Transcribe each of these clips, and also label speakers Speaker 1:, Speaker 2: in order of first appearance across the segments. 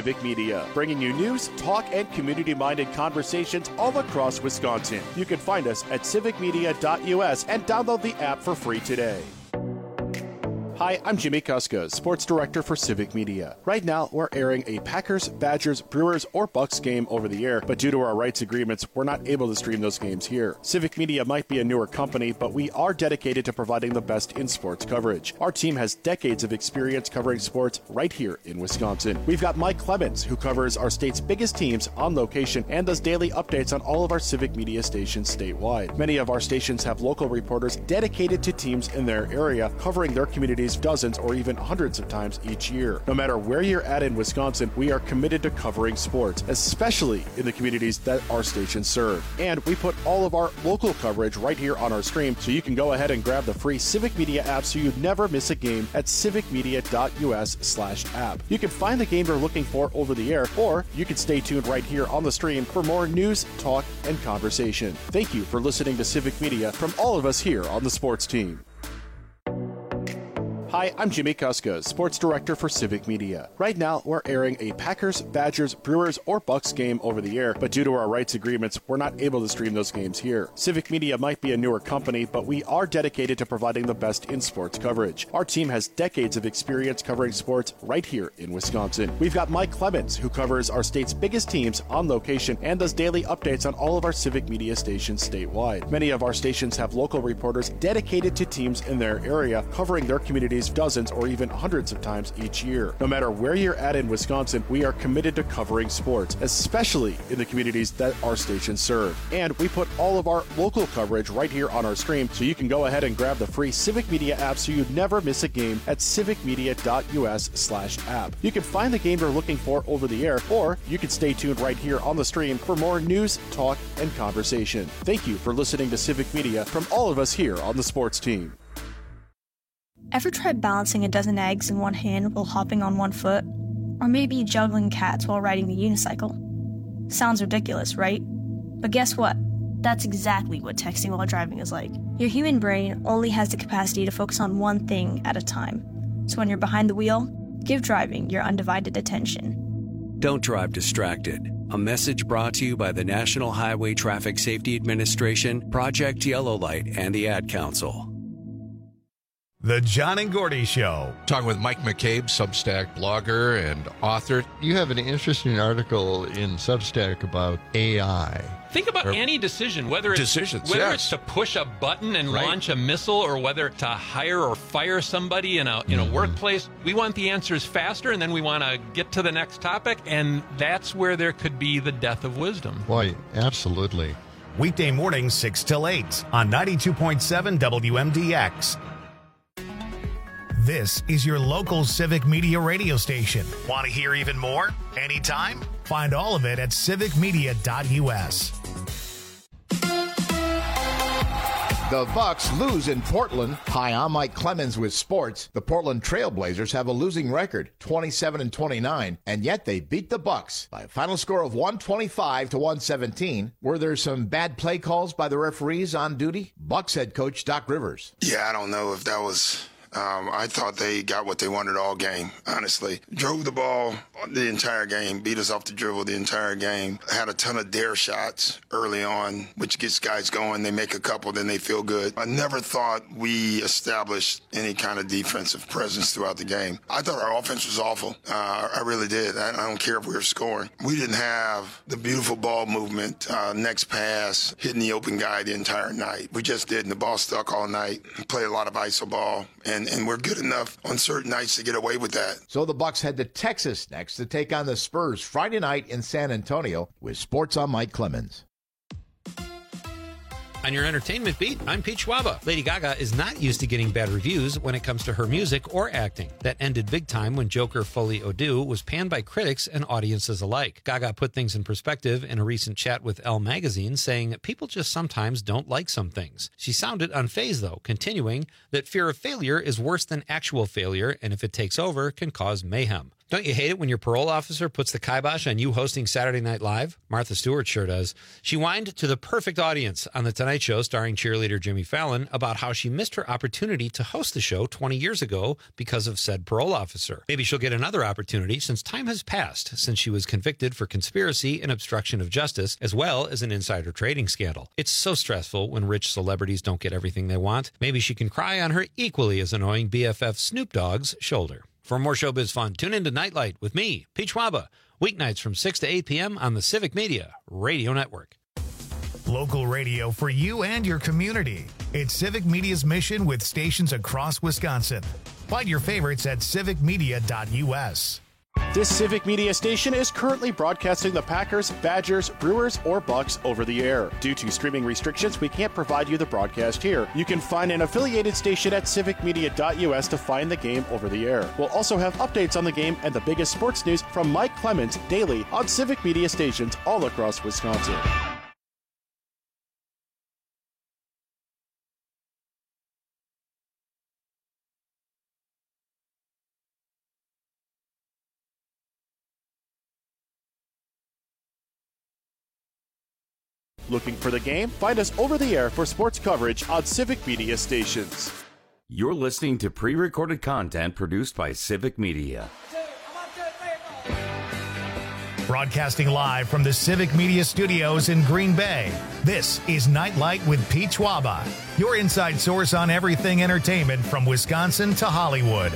Speaker 1: Civic Media, bringing you news, talk, and community-minded conversations all across Wisconsin. You can find us at civicmedia.us and download the app for free today. Hi, I'm Jimmy Kuska, Sports Director for Civic Media. Right now, we're airing a Packers, Badgers, Brewers, or Bucks game over the air, but due to our rights agreements, we're not able to stream those games here. Civic Media might be a newer company, but we are dedicated to providing the best in sports coverage. Our team has decades of experience covering sports right here in Wisconsin. We've got Mike Clemens, who covers our state's biggest teams on location and does daily updates on all of our Civic Media stations statewide. Many of our stations have local reporters dedicated to teams in their area, covering their communities dozens or even hundreds of times each year. No matter where you're at in Wisconsin, we are committed to covering sports, especially in the communities that our stations serve. And we put all of our local coverage right here on our stream, so you can go ahead and grab the free Civic Media app so you never miss a game at civicmedia.us/app. You can find the game you're looking for over the air, or you can stay tuned right here on the stream for more news, talk, and conversation. Thank you for listening to Civic Media from all of us here on the sports team. Hi, I'm Jimmy Kuska, Sports Director for Civic Media. Right now, we're airing a Packers, Badgers, Brewers, or Bucks game over the air, but due to our rights agreements, we're not able to stream those games here. Civic Media might be a newer company, but we are dedicated to providing the best in sports coverage. Our team has decades of experience covering sports right here in Wisconsin. We've got Mike Clemens, who covers our state's biggest teams on location and does daily updates on all of our Civic Media stations statewide. Many of our stations have local reporters dedicated to teams in their area, covering their communities dozens or even hundreds of times each year. No matter where you're at in Wisconsin, we are committed to covering sports, especially in the communities that our stations serve. And we put all of our local coverage right here on our stream, so you can go ahead and grab the free Civic Media app so you never miss a game at civicmedia.us/app. You can find the game you're looking for over the air, or you can stay tuned right here on the stream for more news, talk, and conversation. Thank you for listening to Civic Media from all of us here on the sports team.
Speaker 2: Ever tried balancing a dozen eggs in one hand while hopping on one foot? Or maybe juggling cats while riding the unicycle? Sounds ridiculous, right? But guess what? That's exactly what texting while driving is like. Your human brain only has the capacity to focus on one thing at a time. So when you're behind the wheel, give driving your undivided attention.
Speaker 3: Don't drive distracted. A message brought to you by the National Highway Traffic Safety Administration, Project Yellow Light, and the Ad Council.
Speaker 4: The John and Gordy Show.
Speaker 5: Talking with Mike McCabe, Substack blogger and author.
Speaker 6: You have an interesting article in Substack about AI.
Speaker 7: Think about any decision, whether it's to push a button and launch a missile, or whether to hire or fire somebody in a workplace. We want the answers faster, and then we want to get to the next topic, and that's where there could be the death of wisdom.
Speaker 6: Boy, absolutely.
Speaker 4: Weekday mornings 6 till 8 on 92.7 WMDX. This is your local Civic Media radio station. Want to hear even more? Anytime? Find all of it at civicmedia.us.
Speaker 8: The Bucks lose in Portland. Hi, I'm Mike Clemens with sports. The Portland Trailblazers have a losing record, 27-29, and yet they beat the Bucks by a final score of 125-117. Were there some bad play calls by the referees on duty? Bucks head coach Doc Rivers.
Speaker 9: Yeah, I don't know if that was... I thought they got what they wanted all game, honestly. Drove the ball the entire game, beat us off the dribble the entire game. Had a ton of dare shots early on, which gets guys going. They make a couple, then they feel good. I never thought we established any kind of defensive presence throughout the game. I thought our offense was awful. I really did. I don't care if we were scoring. We didn't have the beautiful ball movement, next pass, hitting the open guy the entire night. We just didn't. The ball stuck all night. We played a lot of iso ball. And we're good enough on certain nights to get away with that.
Speaker 8: So the Bucks head to Texas next to take on the Spurs Friday night in San Antonio. With sports, I'm Mike Clemens.
Speaker 10: On your entertainment beat, I'm Pete Schwaba. Lady Gaga is not used to getting bad reviews when it comes to her music or acting. That ended big time when Joker Folie à Deux was panned by critics and audiences alike. Gaga put things in perspective in a recent chat with Elle magazine, saying, "People just sometimes don't like some things." She sounded unfazed, though, continuing that fear of failure is worse than actual failure, and if it takes over, can cause mayhem. Don't you hate it when your parole officer puts the kibosh on you hosting Saturday Night Live? Martha Stewart sure does. She whined to the perfect audience on The Tonight Show starring cheerleader Jimmy Fallon about how she missed her opportunity to host the show 20 years ago because of said parole officer. Maybe she'll get another opportunity since time has passed since she was convicted for conspiracy and obstruction of justice, as well as an insider trading scandal. It's so stressful when rich celebrities don't get everything they want. Maybe she can cry on her equally as annoying BFF Snoop Dogg's shoulder. For more showbiz fun, tune in to Nightlight with me, Pete Schwaba, weeknights from 6 to 8 p.m. on the Civic Media Radio Network.
Speaker 4: Local radio for you and your community. It's Civic Media's mission with stations across Wisconsin. Find your favorites at civicmedia.us.
Speaker 1: This Civic Media station is currently broadcasting the Packers, Badgers, Brewers, or Bucks over the air. Due to streaming restrictions, we can't provide you the broadcast here. You can find an affiliated station at civicmedia.us to find the game over the air. We'll also have updates on the game and the biggest sports news from Mike Clemens daily on Civic Media stations all across Wisconsin. Looking for the game? Find us over the air for sports coverage on Civic Media stations.
Speaker 11: You're listening to pre-recorded content produced by Civic Media.
Speaker 4: Broadcasting live from the Civic Media studios in Green Bay, this is Nightlight with Pete Schwaba, your inside source on everything entertainment from Wisconsin to Hollywood.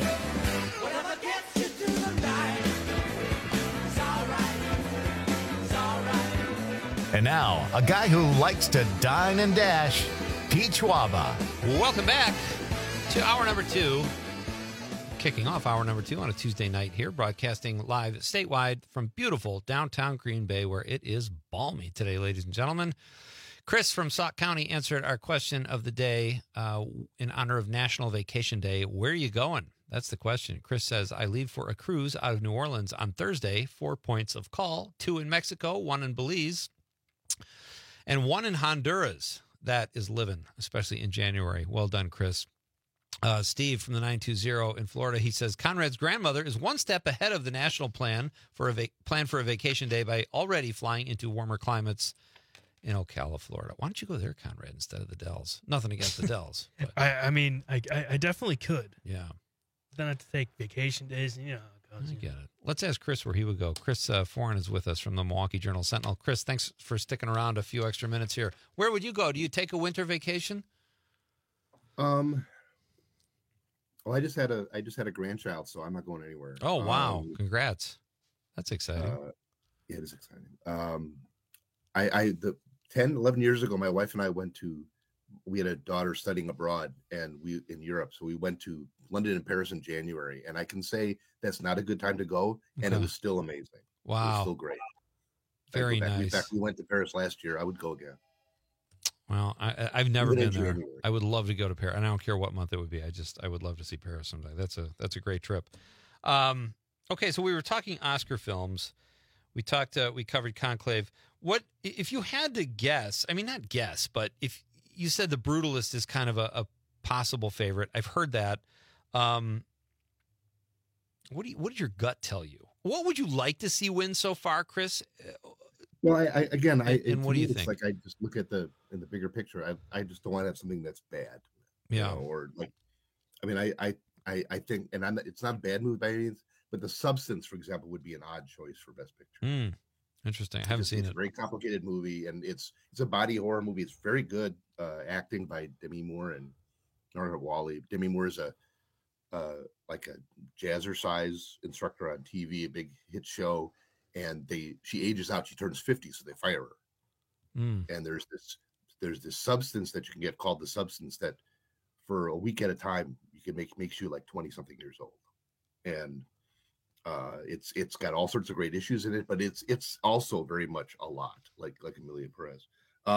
Speaker 4: And now, a guy who likes to dine and dash, Pete Schwaba.
Speaker 10: Welcome back to hour number 2. Kicking off hour number 2 on a Tuesday night here, broadcasting live statewide from beautiful downtown Green Bay, where it is balmy today, ladies and gentlemen. Chris from Sauk County answered our question of the day in honor of National Vacation Day. Where are you going? That's the question. Chris says, I leave for a cruise out of New Orleans on Thursday. 4 points of call, 2 in Mexico, 1 in Belize, and 1 in Honduras. That is living, especially in January. Well done, Chris. Steve from the 920 in Florida, he says, Conrad's grandmother is 1 step ahead of the national plan for a vacation day by already flying into warmer climates in Ocala, Florida. Why don't you go there, Conrad, instead of the Dells? Nothing against the Dells. But.
Speaker 12: I definitely could.
Speaker 10: Yeah.
Speaker 12: Then I have to take vacation days, and
Speaker 10: I get it. Let's ask Chris where he would go. Chris Foran is with us from the Milwaukee Journal-Sentinel. Chris, thanks for sticking around a few extra minutes here. Where would you go? Do you take a winter vacation?
Speaker 13: Well, I just had a grandchild, so I'm not going anywhere.
Speaker 10: Oh, wow. Congrats. That's exciting.
Speaker 13: Yeah, it is exciting. 11 years ago, my wife and I we had a daughter studying abroad in Europe. So we went to London and Paris in January. And I can say that's not a good time to go. And it was still amazing.
Speaker 10: Wow.
Speaker 13: It was still great.
Speaker 10: Very nice.
Speaker 13: In fact, we went to Paris last year. I would go again.
Speaker 10: Well, I've never been there. I would love to go to Paris. And I don't care what month it would be. I would love to see Paris someday. That's a great trip. Okay, so we were talking Oscar films. We covered Conclave. What if you had to guess? I mean, not guess, but if you said The Brutalist is kind of a possible favorite. I've heard that. What did your gut tell you? What would you like to see win so far, Chris?
Speaker 13: Well, what do you think? It's like I just look at in the bigger picture. I just don't want to have something that's bad.
Speaker 10: Yeah.
Speaker 13: Or like, I mean, I think, and it's not a bad movie by any means, but The Substance, for example, would be an odd choice for Best Picture.
Speaker 10: Interesting. I haven't seen it.
Speaker 13: It's a very complicated movie, and it's a body horror movie. It's very good acting by Demi Moore and Nora Wally. Demi Moore is like a jazzercise instructor on TV, a big hit show, and she ages out. She turns 50, so they fire her. And there's this substance that you can get called The Substance that for a week at a time you can makes you like 20-something years old, and it's got all sorts of great issues in it, but it's also very much a lot like Emilia Perez.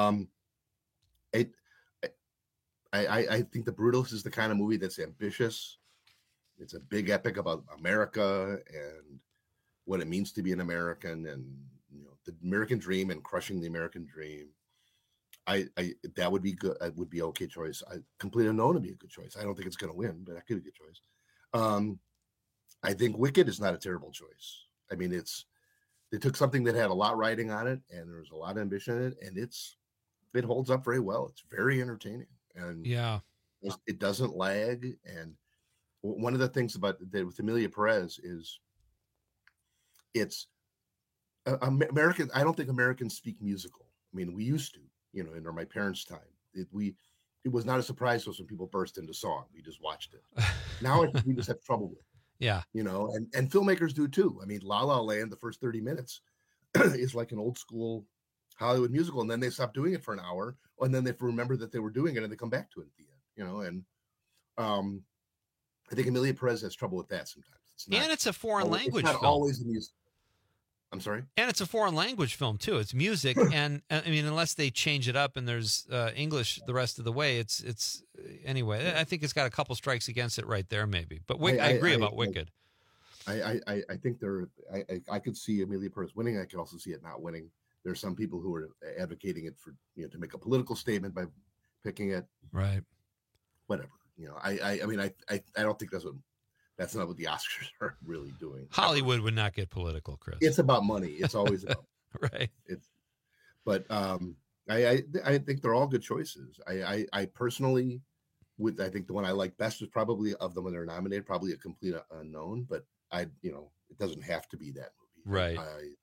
Speaker 13: I think The Brutalist is the kind of movie that's ambitious. It's a big epic about America and what it means to be an American, and the American dream and crushing the American dream. That would be good. It would be an okay choice. Complete Unknown would be a good choice. I don't think it's going to win, but that could be a good choice. I think Wicked is not a terrible choice. I mean, they took something that had a lot riding on it, and there was a lot of ambition in it, and it holds up very well. It's very entertaining, and it doesn't lag. And one of the things about with Emilia Perez is it's American. I don't think Americans speak musical. I mean, we used to, in my parents' time. It was not a surprise to us when people burst into song. We just watched it. Now we just have trouble with it.
Speaker 10: Yeah.
Speaker 13: And filmmakers do too. I mean, La La Land, the first 30 minutes is like an old school Hollywood musical. And then they stop doing it for an hour. And then they remember that they were doing it and they come back to it at the end, and I think Emilia Perez has trouble with that sometimes.
Speaker 10: It's a foreign language
Speaker 13: film. Always the music. I'm sorry?
Speaker 10: And it's a foreign language film, too. It's music. And I mean, unless they change it up and there's English the rest of the way, it's anyway, I think it's got a couple strikes against it right there, maybe. But I agree about Wicked.
Speaker 13: I think I could see Emilia Perez winning. I could also see it not winning. There are some people who are advocating it for, to make a political statement by picking it.
Speaker 10: Right.
Speaker 13: Whatever. I mean, I don't think that's not what the Oscars are really doing.
Speaker 10: Hollywood would not get political, Chris.
Speaker 13: It's about money. It's always about
Speaker 10: right.
Speaker 13: But I think they're all good choices. I personally I think the one I like best is probably of them when they're nominated, probably A Complete Unknown. But it doesn't have to be that movie.
Speaker 10: Right.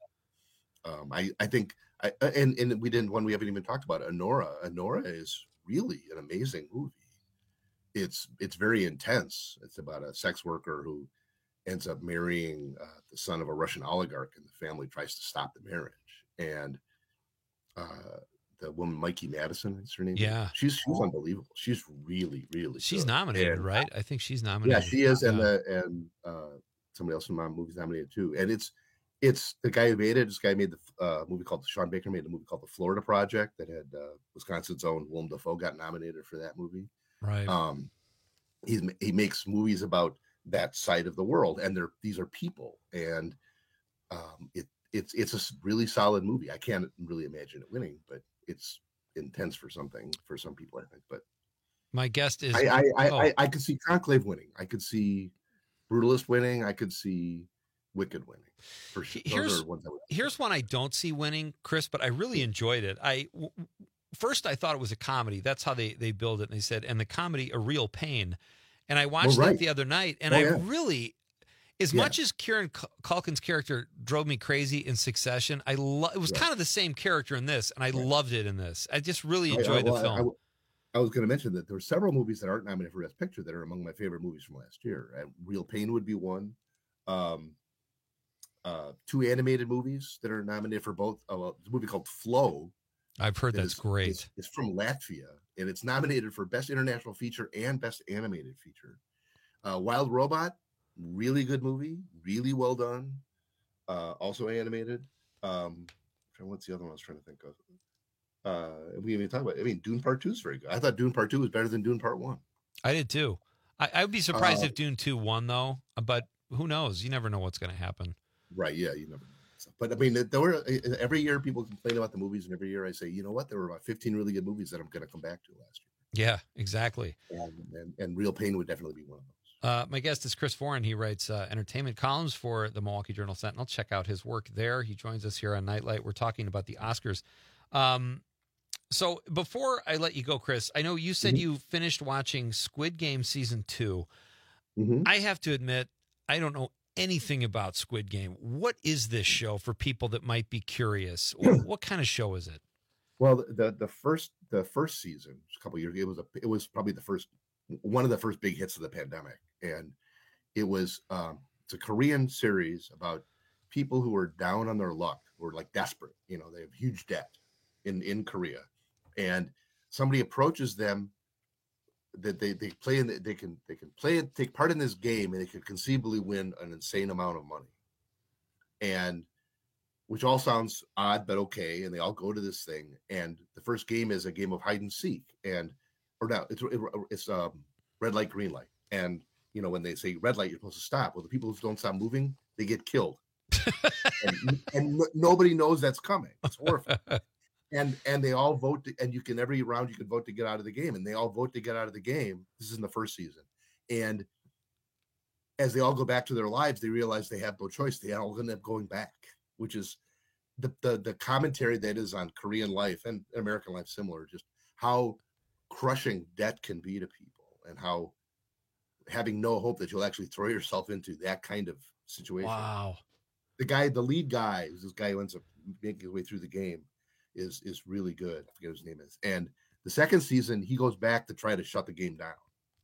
Speaker 13: I think and we didn't one we haven't even talked about Honora. Honora is really an amazing movie. It's very intense. It's about a sex worker who ends up marrying the son of a Russian oligarch, and the family tries to stop the marriage. And the woman, Mikey Madison, is her name.
Speaker 10: Yeah,
Speaker 13: she's unbelievable. She's really, really.
Speaker 10: She's
Speaker 13: good.
Speaker 10: nominated, right? I think she's nominated.
Speaker 13: Yeah, she is, and somebody else in my movie's nominated too. And it's the guy who made it. This guy made the movie called Sean Baker made a movie called The Florida Project that had Wisconsin's own Willem Dafoe got nominated for that movie.
Speaker 10: Right.
Speaker 13: He makes movies about that side of the world, and these are people, and it's a really solid movie. I can't really imagine it winning, but it's intense for some people, I think. But
Speaker 10: my guest is
Speaker 13: I could see Conclave winning. I could see Brutalist winning. I could see Wicked winning. For sure.
Speaker 10: Here's one I don't see winning, Chris, but I really enjoyed it. First, I thought it was a comedy. That's how they build it. And they said, and the comedy, A Real Pain. And I watched it the other night, and I really, as much as Kieran Culkin's character drove me crazy in Succession, it was kind of the same character in this, and I loved it in this. I just really enjoyed the film.
Speaker 13: I was going to mention that there were several movies that aren't nominated for Best Picture that are among my favorite movies from last year. Real Pain would be one. 2 animated movies that are nominated for both. A movie called Flow.
Speaker 10: I've heard that's great.
Speaker 13: It's from Latvia, and it's nominated for Best International Feature and Best Animated Feature. Wild Robot, really good movie, really well done. Also animated. What's the other one I was trying to think of? We even talk about. Dune Part 2 is very good. I thought Dune Part 2 was better than Dune Part 1.
Speaker 10: I did too. I would be surprised if Dune 2 won, though. But who knows? You never know what's going to happen.
Speaker 13: Right? Yeah, you never know. But every year people complain about the movies, and every year I say, you know what? There were about 15 really good movies that I'm going to come back to last year.
Speaker 10: Yeah, exactly.
Speaker 13: And Real Pain would definitely be one of those.
Speaker 10: My guest is Chris Foran. He writes entertainment columns for the Milwaukee Journal Sentinel. Check out his work there. He joins us here on Nightlight. We're talking about the Oscars. So before I let you go, Chris, I know you said you finished watching Squid Game Season 2.
Speaker 13: Mm-hmm.
Speaker 10: I have to admit, I don't know anything about Squid Game. What is this show for people that might be curious? What kind of show is it?
Speaker 13: Well, the first season, a couple of years ago, it was probably one of the first big hits of the pandemic, and it was it's a Korean series about people who are down on their luck, who are like desperate. They have huge debt in Korea, and somebody approaches them that they can take part in this game, and they could conceivably win an insane amount of money, and which all sounds odd, but okay. And they all go to this thing, and the first game is a game of hide and seek, it's red light, green light, and when they say red light, you're supposed to stop. Well, the people who don't stop moving, they get killed, and nobody knows that's coming. It's horrifying. And they all vote, and every round you can vote to get out of the game, and they all vote to get out of the game. This is in the first season, and as they all go back to their lives, they realize they have no choice. They all end up going back, which is the commentary that is on Korean life and American life similar, just how crushing debt can be to people and how having no hope that you'll actually throw yourself into that kind of situation.
Speaker 10: Wow.
Speaker 13: The lead guy, this guy who ends up making his way through the game, is really good. I forget what his name is. And the second season, he goes back to try to shut the game down.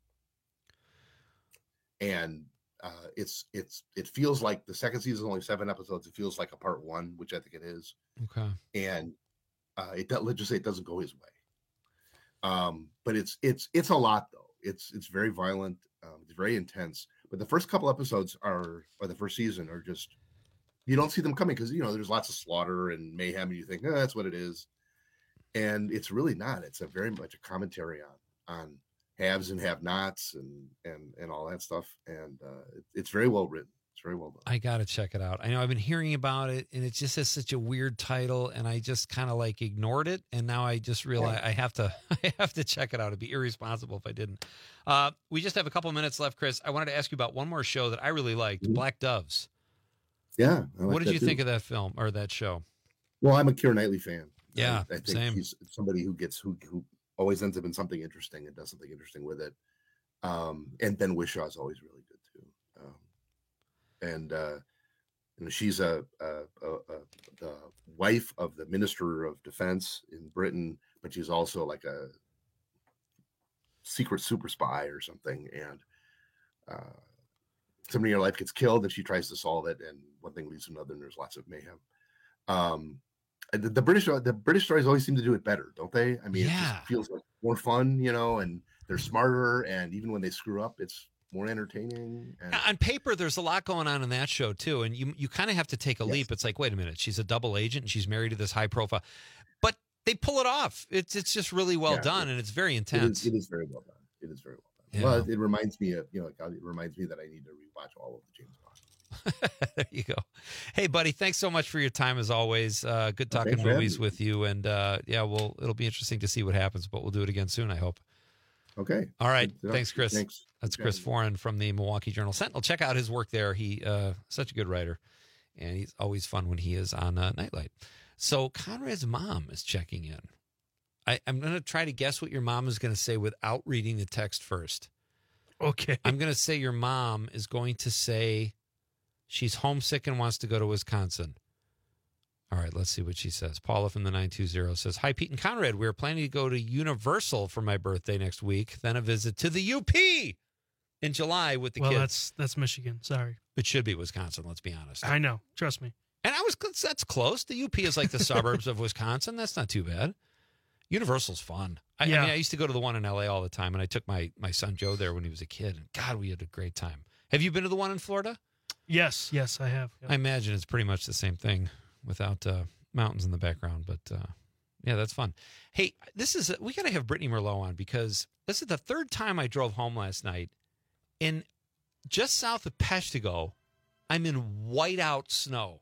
Speaker 13: And it feels like the second season is only 7 episodes. It feels like a part 1, which I think it is.
Speaker 10: Okay.
Speaker 13: And let's just say it doesn't go his way. But it's a lot though. It's very violent. It's very intense. But the first couple episodes or the first season are just, you don't see them coming because there's lots of slaughter and mayhem, and you think, that's what it is. And it's really not. It's a very much a commentary on haves and have-nots and all that stuff. And it's very well written. It's very well done.
Speaker 10: I got to check it out. I know I've been hearing about it, and it just has such a weird title, and I just kind of ignored it. And now I just realize I have to check it out. It'd be irresponsible if I didn't. We just have a couple minutes left, Chris. I wanted to ask you about one more show that I really liked, Black Doves.
Speaker 13: Yeah.
Speaker 10: What did you think of that film or that show?
Speaker 13: Well, I'm a Keira Knightley fan.
Speaker 10: Yeah,
Speaker 13: I think
Speaker 10: same.
Speaker 13: He's somebody who always ends up in something interesting and does something interesting with it. And Ben Whishaw is always really good too. She's the wife of the Minister of Defense in Britain, but she's also like a secret super spy or something. And somebody in her life gets killed, and she tries to solve it, and one thing leads to another, and there's lots of mayhem. The British stories always seem to do it better, don't they? I mean, It just feels like more fun, and they're smarter, and even when they screw up, it's more entertaining. And
Speaker 10: on paper, there's a lot going on in that show too, and you kind of have to take a leap. It's like, wait a minute, she's a double agent and she's married to this high profile, but they pull it off. It's just really well done, and it's very intense.
Speaker 13: It is very well done. It is very well done. Yeah. Well, it reminds me of it reminds me that I need to rewatch all of the James Bond.
Speaker 10: There you go. Hey, buddy, thanks so much for your time as always. Good talking movies with you, and it'll be interesting to see what happens, but we'll do it again soon, I hope.
Speaker 13: Okay.
Speaker 10: All right. Thanks, Chris.
Speaker 13: Thanks.
Speaker 10: That's Chris Foran from the Milwaukee Journal-Sentinel. Check out his work there. He such a good writer, and he's always fun when he is on Nightlight. So Conrad's mom is checking in. I'm going to try to guess what your mom is going to say without reading the text first.
Speaker 12: Okay.
Speaker 10: I'm going to say your mom is going to say she's homesick and wants to go to Wisconsin. All right, let's see what she says. Paula from the 920 says, "Hi, Pete and Conrad. We're planning to go to Universal for my birthday next week, then a visit to the UP in July with the kids."
Speaker 12: Well, that's Michigan. Sorry.
Speaker 10: It should be Wisconsin, let's be honest.
Speaker 12: I know. Trust me.
Speaker 10: And that's close. The UP is like the suburbs of Wisconsin. That's not too bad. Universal's fun. I mean, I used to go to the one in LA all the time, and I took my son Joe there when he was a kid. And God, we had a great time. Have you been to the one in Florida?
Speaker 12: Yes, I have. Yep.
Speaker 10: I imagine it's pretty much the same thing without mountains in the background. But yeah, that's fun. Hey, we got to have Brittany Merlot on because this is the third time I drove home last night. In just south of Peshtigo, I'm in whiteout snow.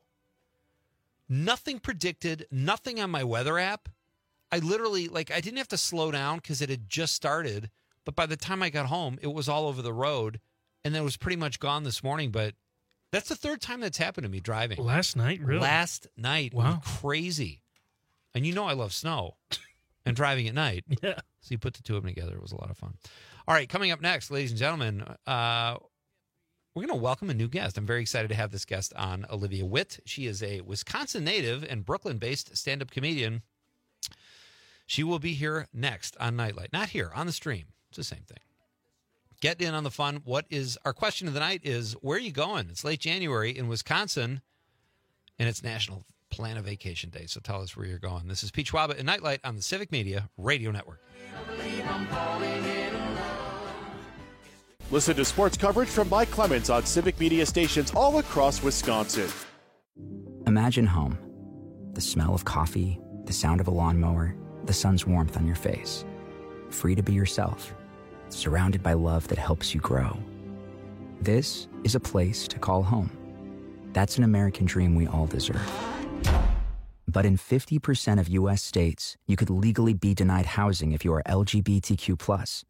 Speaker 10: Nothing predicted, nothing on my weather app. I literally, I didn't have to slow down because it had just started. But by the time I got home, it was all over the road. And then it was pretty much gone this morning. But that's the third time that's happened to me driving.
Speaker 12: Last night, really?
Speaker 10: Last night.
Speaker 12: Wow.
Speaker 10: It was crazy. And you know I love snow and driving at night.
Speaker 12: Yeah.
Speaker 10: So you put the two of them together. It was a lot of fun. All right, coming up next, ladies and gentlemen, we're going to welcome a new guest. I'm very excited to have this guest on, Olivia Witt. She is a Wisconsin native and Brooklyn-based stand-up comedian. She will be here next on Nightlight. Not here, on the stream. It's the same thing. Get in on the fun. Our question of the night is, where are you going? It's late January in Wisconsin, and it's National Plan a Vacation Day. So tell us where you're going. This is Pete Schwaba and Nightlight on the Civic Media Radio Network.
Speaker 1: Listen to sports coverage from Mike Clemens on Civic Media stations all across Wisconsin.
Speaker 14: Imagine home. The smell of coffee, the sound of a lawnmower, the sun's warmth on your face. Free to be yourself. Surrounded by love that helps you grow. This is a place to call home. That's an American dream we all deserve. But in 50% of U.S. states, you could legally be denied housing if you are LGBTQ+.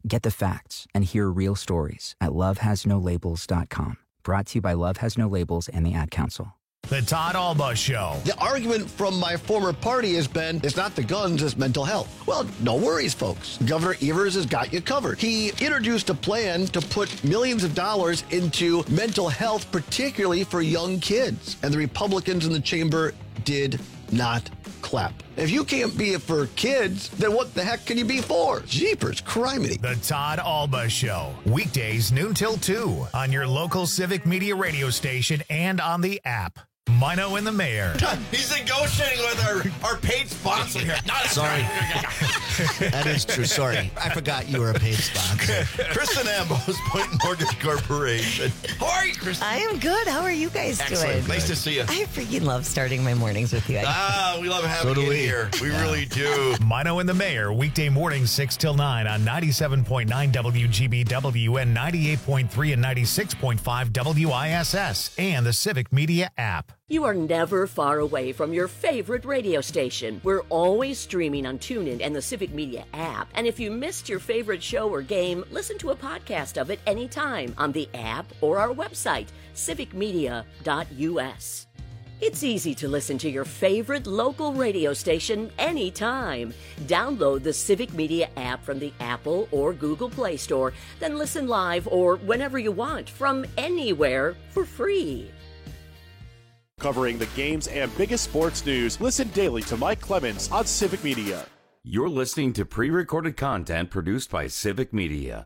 Speaker 14: Get the facts and hear real stories at lovehasnolabels.com. Brought to you by Love Has No Labels and the Ad Council.
Speaker 4: The Todd Alba Show.
Speaker 15: The argument from my former party has been, it's not the guns, it's mental health. Well, no worries, folks. Governor Evers has got you covered. He introduced a plan to put millions of dollars into mental health, particularly for young kids. And the Republicans in the chamber did not clap. If you can't be it for kids, then what the heck can you be for? Jeepers, criminy.
Speaker 4: The Todd Alba Show. Weekdays noon till 2 on your local Civic Media radio station and on the app. Mino and the Mayor.
Speaker 16: He's negotiating with our paid sponsor here.
Speaker 17: Sorry. That is true. Sorry. I forgot you were a paid sponsor.
Speaker 16: Kristen Ambos, Point Mortgage Corporation. How are you, Kristen?
Speaker 18: I am good. How are you guys doing?
Speaker 16: Nice to see you.
Speaker 18: I freaking love starting my mornings with you.
Speaker 16: We love having you here. We really do.
Speaker 4: Mino and the Mayor, weekday mornings 6 till 9 on 97.9 WGBW and 98.3 and 96.5 WISS and the Civic Media app.
Speaker 19: You are never far away from your favorite radio station. We're always streaming on TuneIn and the Civic Media app. And if you missed your favorite show or game, listen to a podcast of it anytime on the app or our website, civicmedia.us. It's easy to listen to your favorite local radio station anytime. Download the Civic Media app from the Apple or Google Play Store, then listen live or whenever you want from anywhere for free.
Speaker 1: Covering the games and biggest sports news, listen daily to Mike Clemens on Civic Media.
Speaker 11: You're listening to pre-recorded content produced by Civic Media.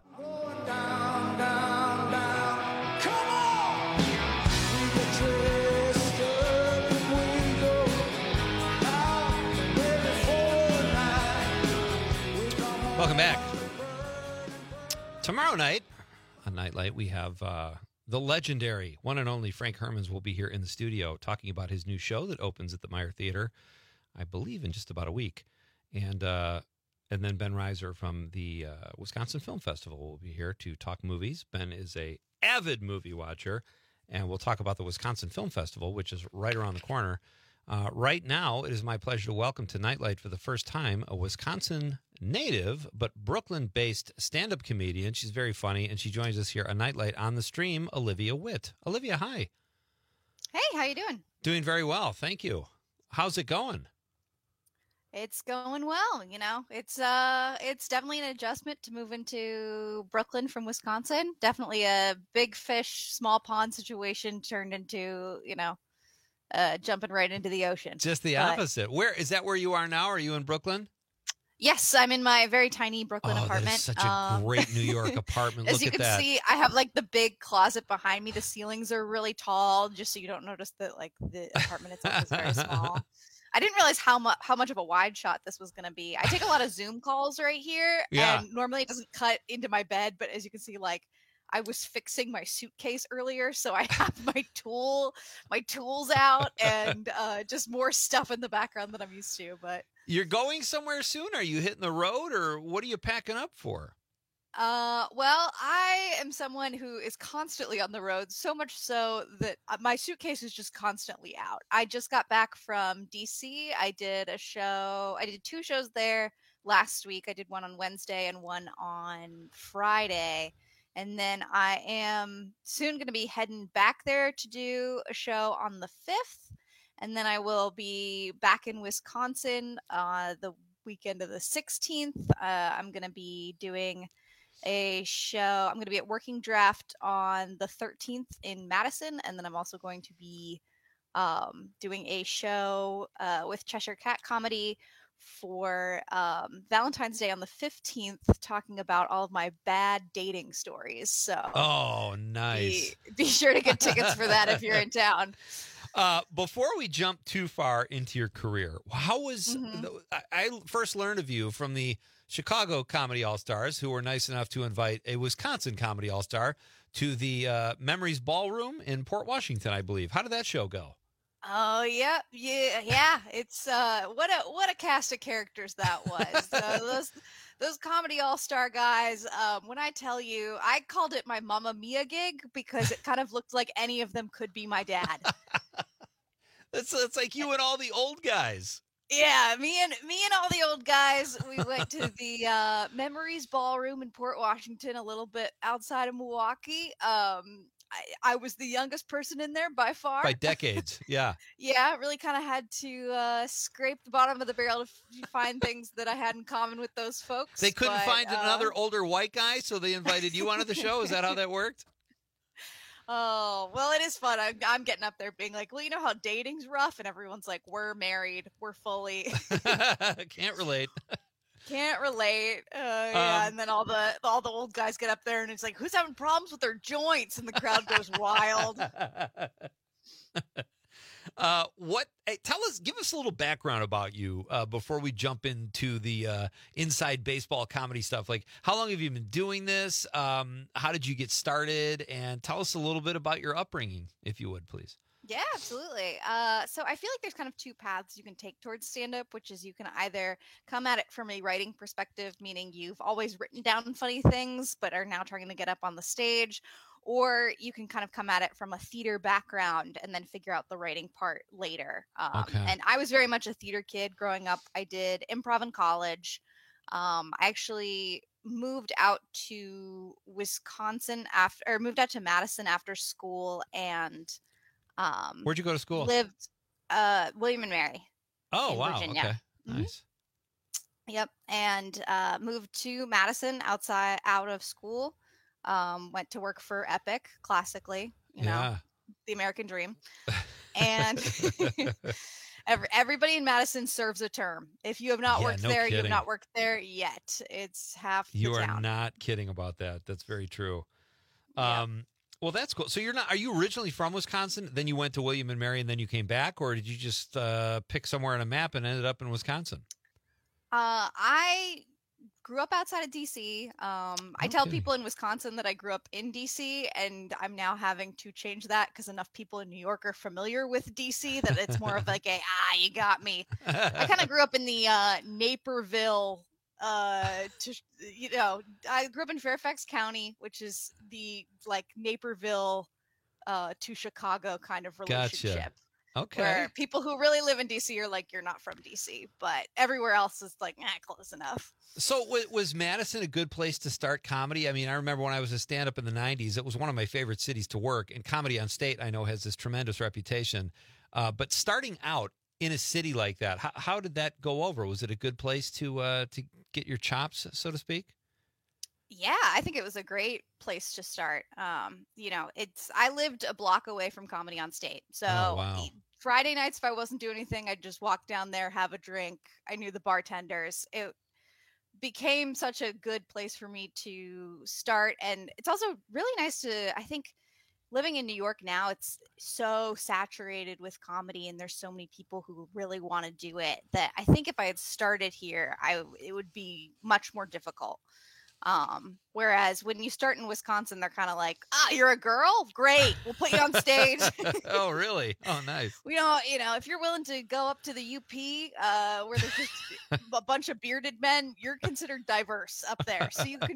Speaker 10: Welcome back. Tomorrow night on Nightlight, we have the legendary one and only Frank Hermans will be here in the studio talking about his new show that opens at the Meyer Theater, I believe, in just about a week. And then Ben Reiser from the Wisconsin Film Festival will be here to talk movies. Ben is a avid movie watcher, and we'll talk about the Wisconsin Film Festival, which is right around the corner. Right now, it is my pleasure to welcome to Nightlight for the first time a Wisconsin native but Brooklyn-based stand-up comedian. She's very funny, and she joins us here on Nightlight on the stream, Olivia Witt. Olivia, hi.
Speaker 20: Hey, how you doing?
Speaker 10: Doing very well, thank you. How's it going?
Speaker 20: It's going well. You know, it's definitely an adjustment to move into Brooklyn from Wisconsin. Definitely a big fish, small pond situation turned into, jumping right into the ocean.
Speaker 10: Just the opposite. Where is that? Where you are now? Are you in Brooklyn?
Speaker 20: Yes, I'm in my very tiny Brooklyn apartment.
Speaker 10: That is such a great New York apartment.
Speaker 20: As you can see, I have like the big closet behind me. The ceilings are really tall, just so you don't notice that like the apartment itself is very small. I didn't realize how much of a wide shot this was going to be. I take a lot of Zoom calls right here, and normally it doesn't cut into my bed, but as you can see, like I was fixing my suitcase earlier, so I have my tools out, and just more stuff in the background than I'm used to. But
Speaker 10: you're going somewhere soon? Are you hitting the road, or what are you packing up for?
Speaker 20: Well, I am someone who is constantly on the road, so much so that my suitcase is just constantly out. I just got back from DC. I did two shows there last week. I did one on Wednesday and one on Friday. And then I am soon going to be heading back there to do a show on the 5th. And then I will be back in Wisconsin the weekend of the 16th. I'm going to be doing a show. I'm going to be at Working Draft on the 13th in Madison. And then I'm also going to be doing a show with Cheshire Cat Comedy for Valentine's Day on the 15th, talking about all of my bad dating stories. So,
Speaker 10: oh, nice.
Speaker 20: Be sure to get tickets for that if you're in town.
Speaker 10: Before we jump too far into your career, how was I first learned of you from the Chicago Comedy All-Stars, who were nice enough to invite a Wisconsin Comedy All-Star to the Memories Ballroom in Port Washington, I believe. How did that show go?
Speaker 20: Oh yeah. It's what a cast of characters that was. Those Comedy All-Star guys. When I tell you, I called it my Mamma Mia gig because it kind of looked like any of them could be my dad.
Speaker 10: It's like you and all the old guys.
Speaker 20: Yeah, me and all the old guys, we went to the Memories Ballroom in Port Washington, a little bit outside of Milwaukee. I was the youngest person in there by far.
Speaker 10: By decades, yeah.
Speaker 20: Yeah, really kind of had to scrape the bottom of the barrel to find things that I had in common with those folks.
Speaker 10: They couldn't find another older white guy, so they invited you onto the show. Is that how that worked?
Speaker 20: Oh, well, it is fun. I'm getting up there being like, well, you know how dating's rough? And everyone's like, we're married. We're fully.
Speaker 10: Can't relate.
Speaker 20: Can't relate. Yeah, and then all the old guys get up there and it's like, who's having problems with their joints? And the crowd goes wild.
Speaker 10: Give us a little background about you before we jump into the inside baseball comedy stuff. Like, how long have you been doing this? How did you get started? And tell us a little bit about your upbringing, if you would, please.
Speaker 20: Yeah, absolutely. So I feel like there's kind of two paths you can take towards stand-up, which is you can either come at it from a writing perspective, meaning you've always written down funny things, but are now trying to get up on the stage, or you can kind of come at it from a theater background and then figure out the writing part later. And I was very much a theater kid growing up. I did improv in college. I actually moved out to Wisconsin moved out to Madison after school and
Speaker 10: where'd you go to school?
Speaker 20: Lived William and Mary.
Speaker 10: Oh, wow.
Speaker 20: Virginia.
Speaker 10: Okay.
Speaker 20: Mm-hmm.
Speaker 10: Nice.
Speaker 20: Yep. And moved to Madison out of school. Went to work for Epic, classically, you know, the American dream. And everybody in Madison serves a term. If you have not worked there, you have not worked there yet. It's half the town.
Speaker 10: You are not kidding about that. That's very true. Well, that's cool. So are you originally from Wisconsin? Then you went to William and Mary and then you came back, or did you just pick somewhere on a map and ended up in Wisconsin?
Speaker 20: I grew up outside of DC. I tell people in Wisconsin that I grew up in DC, and I'm now having to change that because enough people in New York are familiar with DC that it's more of like you got me. I kind of grew up in the Naperville. I grew up in Fairfax County, which is the Naperville to Chicago kind of relationship.
Speaker 10: Gotcha. Okay.
Speaker 20: Where people who really live in DC are like, you're not from DC, but everywhere else is like, close enough.
Speaker 10: So was Madison a good place to start comedy? I mean, I remember when I was a stand-up in the 90s, it was one of my favorite cities to work, and Comedy on State, I know, has this tremendous reputation. But starting out in a city like that, how did that go over? Was it a good place to get your chops, so to speak?
Speaker 20: Yeah, I think it was a great place to start. I lived a block away from Comedy on State. So Friday nights, if I wasn't doing anything, I'd just walk down there, have a drink. I knew the bartenders. It became such a good place for me to start. And it's also really nice I think living in New York now, it's so saturated with comedy and there's so many people who really want to do it that I think if I had started here, it would be much more difficult. Whereas when you start in Wisconsin, they're kind of like, you're a girl? Great. We'll put you on stage.
Speaker 10: Oh, really? Oh, nice.
Speaker 20: We don't, if you're willing to go up to the UP, where there's just a bunch of bearded men, you're considered diverse up there. So you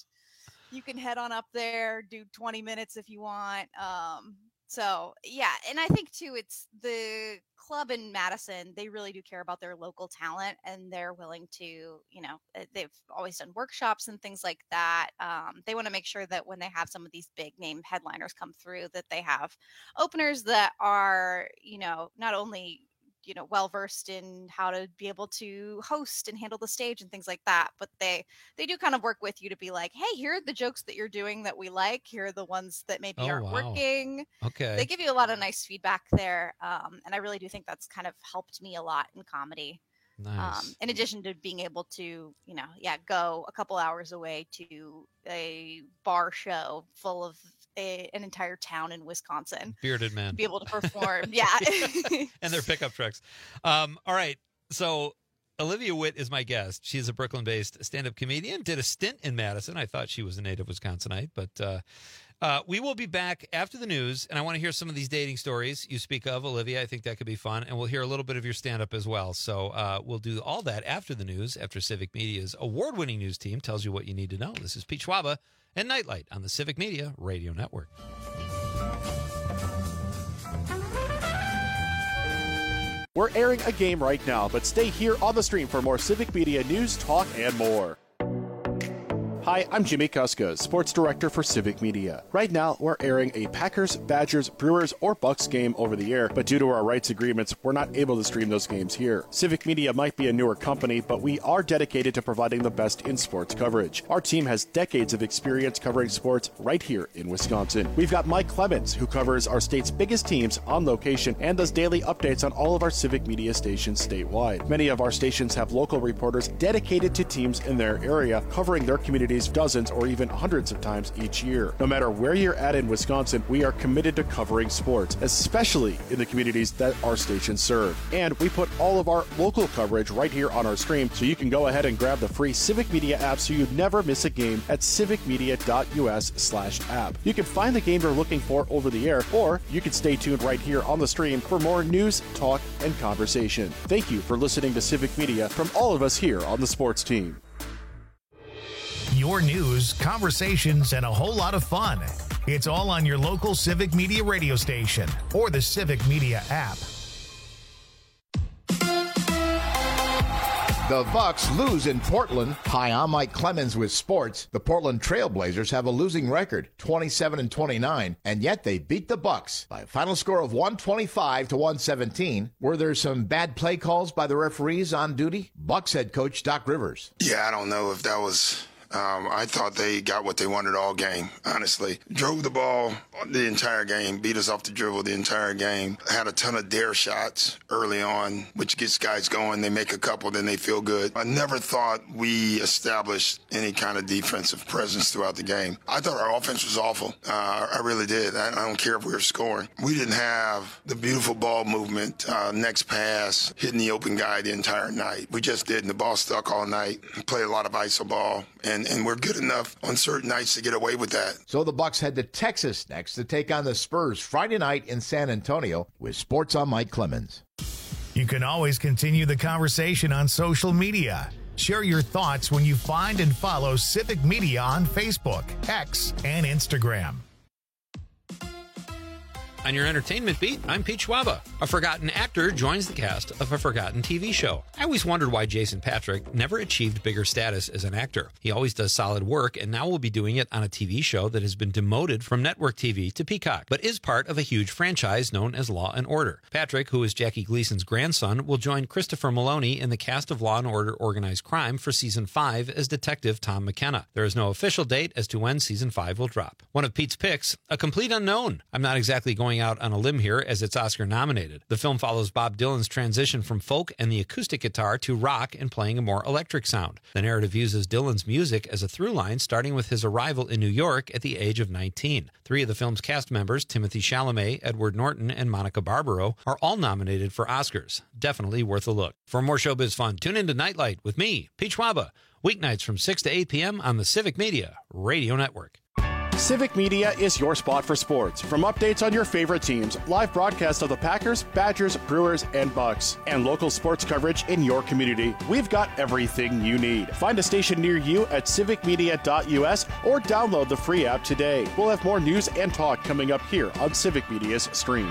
Speaker 20: can head on up there, do 20 minutes if you want. So yeah. And I think too, it's the club in Madison. They really do care about their local talent and they're willing to, they've always done workshops and things like that. They want to make sure that when they have some of these big name headliners come through, that they have openers that are, not only, well-versed in how to be able to host and handle the stage and things like that. But they do kind of work with you to be like, hey, here are the jokes that you're doing that we like. Here are the ones that maybe aren't working.
Speaker 10: Okay.
Speaker 20: They give you a lot of nice feedback there. And I really do think that's kind of helped me a lot in comedy.
Speaker 10: Nice.
Speaker 20: In addition to being able to, go a couple hours away to a bar show full of an entire town in Wisconsin.
Speaker 10: Bearded men.
Speaker 20: Be able to perform. Yeah.
Speaker 10: And their pickup trucks. All right. So Olivia Witt is my guest. She's a Brooklyn-based stand-up comedian, did a stint in Madison. I thought she was a native Wisconsinite, but we will be back after the news, and I want to hear some of these dating stories you speak of, Olivia. I think that could be fun, and we'll hear a little bit of your stand-up as well. So we'll do all that after the news, after Civic Media's award-winning news team tells you what you need to know. This is Pete Schwaba and Nightlight on the Civic Media Radio Network.
Speaker 1: We're airing a game right now, but stay here on the stream for more Civic Media news, talk, and more. Hi, I'm Jimmy Kuska, Sports Director for Civic Media. Right now, we're airing a Packers, Badgers, Brewers, or Bucks game over the air, but due to our rights agreements, we're not able to stream those games here. Civic Media might be a newer company, but we are dedicated to providing the best in sports coverage. Our team has decades of experience covering sports right here in Wisconsin. We've got Mike Clemens, who covers our state's biggest teams on location and does daily updates on all of our Civic Media stations statewide. Many of our stations have local reporters dedicated to teams in their area, covering their communities dozens or even hundreds of times each year. No matter where you're at in Wisconsin, we are committed to covering sports, especially in the communities that our stations serve. And we put all of our local coverage right here on our stream, so you can go ahead and grab the free Civic Media app so you never miss a game at civicmedia.us/app. You can find the game you're looking for over the air, or you can stay tuned right here on the stream for more news, talk, and conversation. Thank you for listening to Civic Media from all of us here on the sports team.
Speaker 4: Your news, conversations, and a whole lot of fun. It's all on your local Civic Media radio station or the Civic Media app.
Speaker 8: The Bucks lose in Portland. Hi, I'm Mike Clemens with sports. The Portland Trailblazers have a losing record, 27-29, and yet they beat the Bucks by a final score of 125-117. Were there some bad play calls by the referees on duty? Bucks head coach Doc Rivers.
Speaker 9: Yeah, I don't know if that was... I thought they got what they wanted all game, honestly. Drove the ball the entire game, beat us off the dribble the entire game. Had a ton of dare shots early on, which gets guys going. They make a couple, then they feel good. I never thought we established any kind of defensive presence throughout the game. I thought our offense was awful. I really did. I don't care if we were scoring. We didn't have the beautiful ball movement, next pass, hitting the open guy the entire night. We just didn't. The ball stuck all night. Played a lot of iso ball. And we're good enough on certain nights to get away with that.
Speaker 8: So the Bucks head to Texas next to take on the Spurs Friday night in San Antonio. With sports, I'm Mike Clemens.
Speaker 4: You can always continue the conversation on social media. Share your thoughts when you find and follow Civic Media on Facebook, X, and Instagram.
Speaker 10: On your entertainment beat, I'm Pete Schwaba. A forgotten actor joins the cast of a forgotten TV show. I always wondered why Jason Patric never achieved bigger status as an actor. He always does solid work, and now will be doing it on a TV show that has been demoted from network TV to Peacock, but is part of a huge franchise known as Law & Order. Patrick, who is Jackie Gleason's grandson, will join Christopher Maloney in the cast of Law & Order Organized Crime for Season 5 as Detective Tom McKenna. There is no official date as to when Season 5 will drop. One of Pete's picks, a complete unknown. I'm not exactly going out on a limb here as it's Oscar nominated. The film follows Bob Dylan's transition from folk and the acoustic guitar to rock and playing a more electric sound. The narrative uses Dylan's music as a through line, starting with his arrival in New York at the age of 19. Three of the film's cast members, Timothée Chalamet, Edward Norton, and Monica Barbaro, are all nominated for Oscars. Definitely worth a look. For more showbiz fun, tune in to Nightlight with me, Pete Schwaba, weeknights from 6 to 8 p.m. on the Civic Media Radio Network.
Speaker 1: Civic Media is your spot for sports. From updates on your favorite teams, live broadcasts of the Packers, Badgers, Brewers, and Bucks, and local sports coverage in your community, we've got everything you need. Find a station near you at civicmedia.us or download the free app today. We'll have more news and talk coming up here on Civic Media's stream.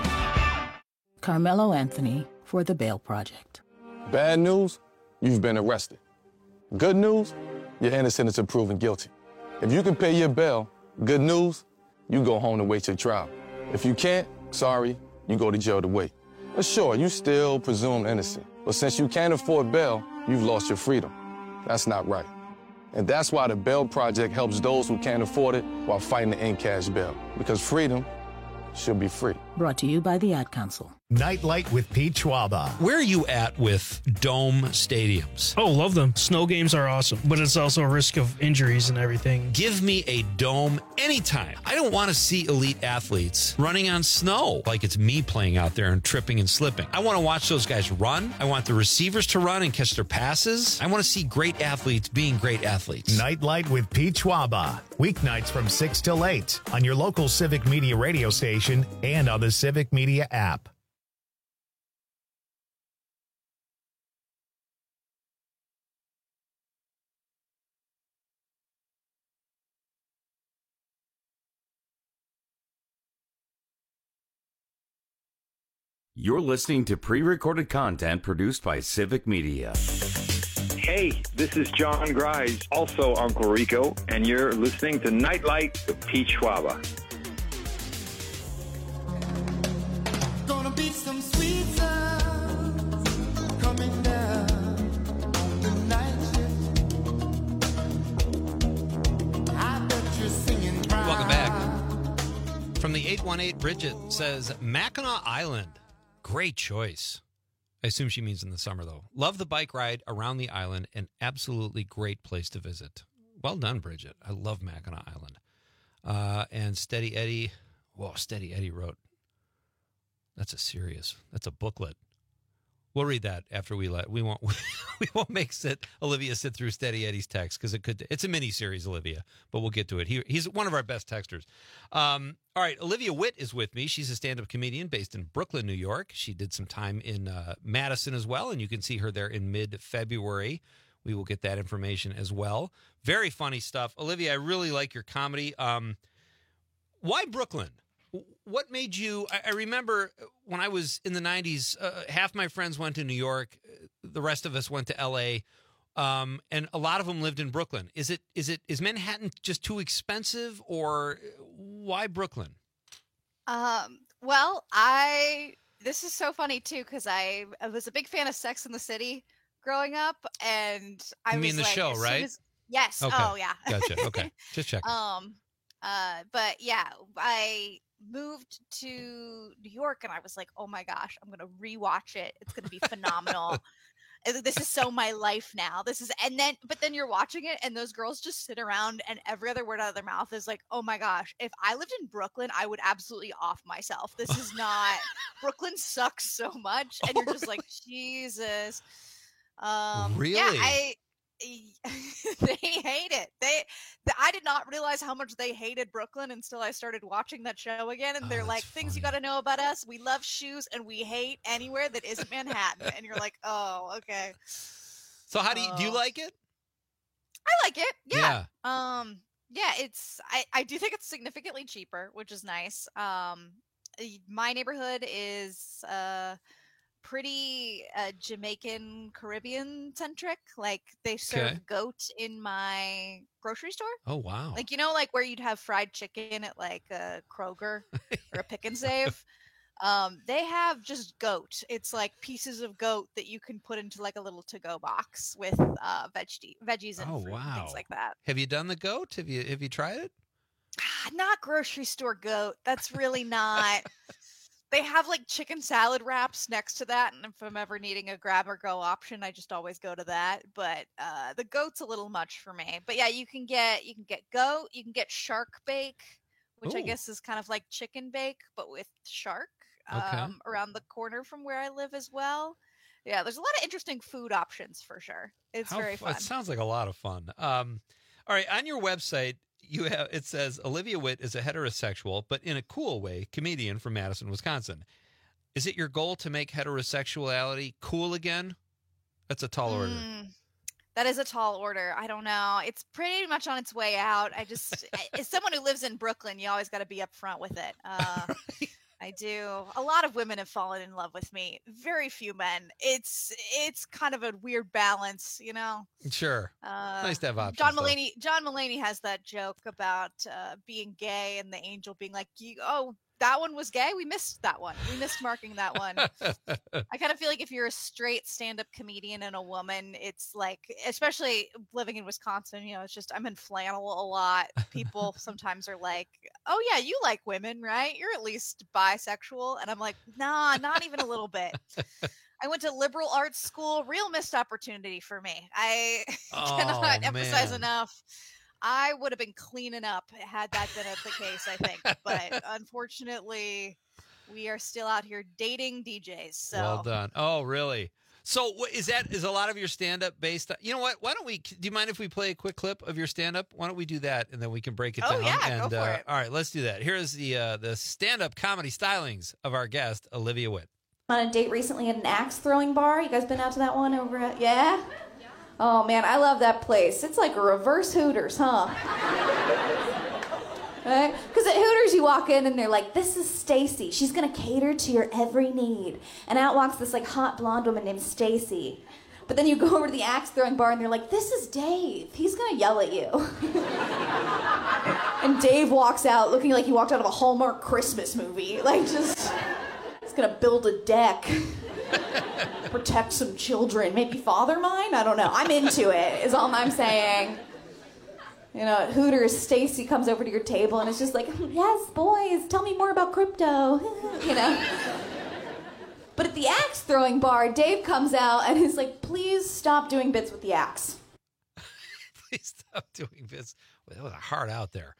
Speaker 21: Carmelo Anthony for the Bail Project.
Speaker 22: Bad news, you've been arrested. Good news, you're innocent until proven guilty. If you can pay your bail, good news, you go home to wait your trial. If you can't, sorry, you go to jail to wait. But sure, you still presumed innocent. But since you can't afford bail, you've lost your freedom. That's not right. And that's why the Bail Project helps those who can't afford it while fighting to end cash bail. Because freedom should be free.
Speaker 21: Brought to you by the Ad Council.
Speaker 4: Nightlight with Pete Schwaba.
Speaker 10: Where are you at with dome stadiums?
Speaker 12: Oh, love them. Snow games are awesome, but it's also a risk of injuries and everything.
Speaker 10: Give me a dome anytime. I don't want to see elite athletes running on snow like it's me playing out there and tripping and slipping. I want to watch those guys run. I want the receivers to run and catch their passes. I want to see great athletes being great athletes.
Speaker 4: Nightlight with Pete Schwaba. Weeknights from 6 till 8 on your local Civic Media radio station and on the Civic Media app.
Speaker 11: You're listening to pre-recorded content produced by Civic Media.
Speaker 2: Hey, this is John Grise, also Uncle Rico, and you're listening to Nightlight with Pete Schwaba.
Speaker 3: Gonna be some sweet sounds coming down the night shift. I bet you're singing proud.
Speaker 10: Welcome back. From the 818, Bridget says, Mackinac Island. Great choice. I assume she means in the summer, though. Love the bike ride around the island. An absolutely great place to visit. Well done, Bridget. I love Mackinac Island. And Steady Eddie. Whoa, Steady Eddie wrote. That's a booklet. We'll read that after we won't make Olivia sit through Steady Eddie's text because it's a mini series, Olivia, but we'll get to it. He's one of our best texters. All right, Olivia Witt is with me. She's a stand-up comedian based in Brooklyn, New York. She did some time in Madison as well, and you can see her there in mid-February. We will get that information as well. Very funny stuff. Olivia, I really like your comedy. Why Brooklyn? What made you? I remember when I was in the 90s, half my friends went to New York. The rest of us went to L.A., and a lot of them lived in Brooklyn. Is Manhattan just too expensive, or why Brooklyn?
Speaker 20: Well, this is so funny too because I was a big fan of Sex and the City growing up, and I
Speaker 10: mean the show, right?
Speaker 20: Yes.
Speaker 10: Okay.
Speaker 20: Oh, yeah.
Speaker 10: Gotcha. Okay, just checking.
Speaker 20: But yeah, I moved to New York and I was like, oh my gosh, I'm gonna rewatch it. It's gonna be phenomenal. This is so my life now. But then you're watching it and those girls just sit around and every other word out of their mouth is like, oh my gosh, if I lived in Brooklyn, I would absolutely off myself. This is not Brooklyn sucks so much. And you're just like, Jesus.
Speaker 10: Really?
Speaker 20: Yeah, they hate it. I did not realize how much they hated Brooklyn until I started watching that show again. And they're like, things you got to know about us. We love shoes and we hate anywhere that isn't Manhattan. And you're like, oh, okay.
Speaker 10: So how do you like it?
Speaker 20: I like it. Yeah. Yeah, I do think it's significantly cheaper, which is nice. My neighborhood is pretty Jamaican Caribbean centric. Like they serve goat in my grocery store.
Speaker 10: Oh wow.
Speaker 20: Like like where you'd have fried chicken at like a Kroger or a Pick and Save. They have just goat. It's like pieces of goat that you can put into like a little to-go box with veggies and fruit and things like that.
Speaker 10: Have you done the goat? Have you tried it?
Speaker 20: Not grocery store goat. That's really not. They have like chicken salad wraps next to that, and if I'm ever needing a grab or go option, I just always go to that. But the goat's a little much for me. But yeah, you can get goat, you can get shark bake, which I guess is kind of like chicken bake but with shark. Around the corner from where I live as well. Yeah, there's a lot of interesting food options for sure. It's very fun.
Speaker 10: It sounds like a lot of fun. All right, on your website, it says Olivia Witt is a heterosexual, but in a cool way, comedian from Madison, Wisconsin. Is it your goal to make heterosexuality cool again? That's a tall order.
Speaker 20: That is a tall order. I don't know. It's pretty much on its way out. As someone who lives in Brooklyn, you always got to be upfront with it. I do. A lot of women have fallen in love with me. Very few men. It's kind of a weird balance,
Speaker 10: Sure. Nice to have options.
Speaker 20: John Mulaney has that joke about being gay and the angel being like, "Oh, that one was gay. We missed that one. We missed marking that one." I kind of feel like if you're a straight stand-up comedian and a woman, it's like, especially living in Wisconsin, it's just I'm in flannel a lot. People sometimes are like, "Oh yeah, you like women, right? You're at least bisexual," and I'm like, "Nah, not even a little bit." I went to liberal arts school. Real missed opportunity for me. I cannot emphasize enough. I would have been cleaning up had that been the case, I think. But unfortunately, we are still out here dating DJs. So.
Speaker 10: Well done. Oh, really? So is a lot of your stand-up based on, you know what? Do you mind if we play a quick clip of your stand-up? Why don't we do that, and then we can break it down?
Speaker 20: Yeah, go for it.
Speaker 10: All right, let's do that. Here is the stand-up comedy stylings of our guest, Olivia Witt.
Speaker 23: On a date recently at an axe throwing bar. You guys been out to that one over at, yeah? Oh man, I love that place. It's like a reverse Hooters, huh? Right? Because at Hooters, you walk in and they're like, this is Stacy. She's going to cater to your every need. And out walks this like hot blonde woman named Stacy. But then you go over to the axe throwing bar and they're like, this is Dave. He's going to yell at you. And Dave walks out looking like he walked out of a Hallmark Christmas movie. Like just, he's going to build a deck. Protect some children. Maybe father mine? I don't know. I'm into it, is all I'm saying. You know, at Hooters, Stacy comes over to your table and it's just like, yes, boys, tell me more about crypto. You know? But at the axe throwing bar, Dave comes out and is like, please stop doing bits with the axe.
Speaker 10: Please stop doing bits. Well, that was a hard out there.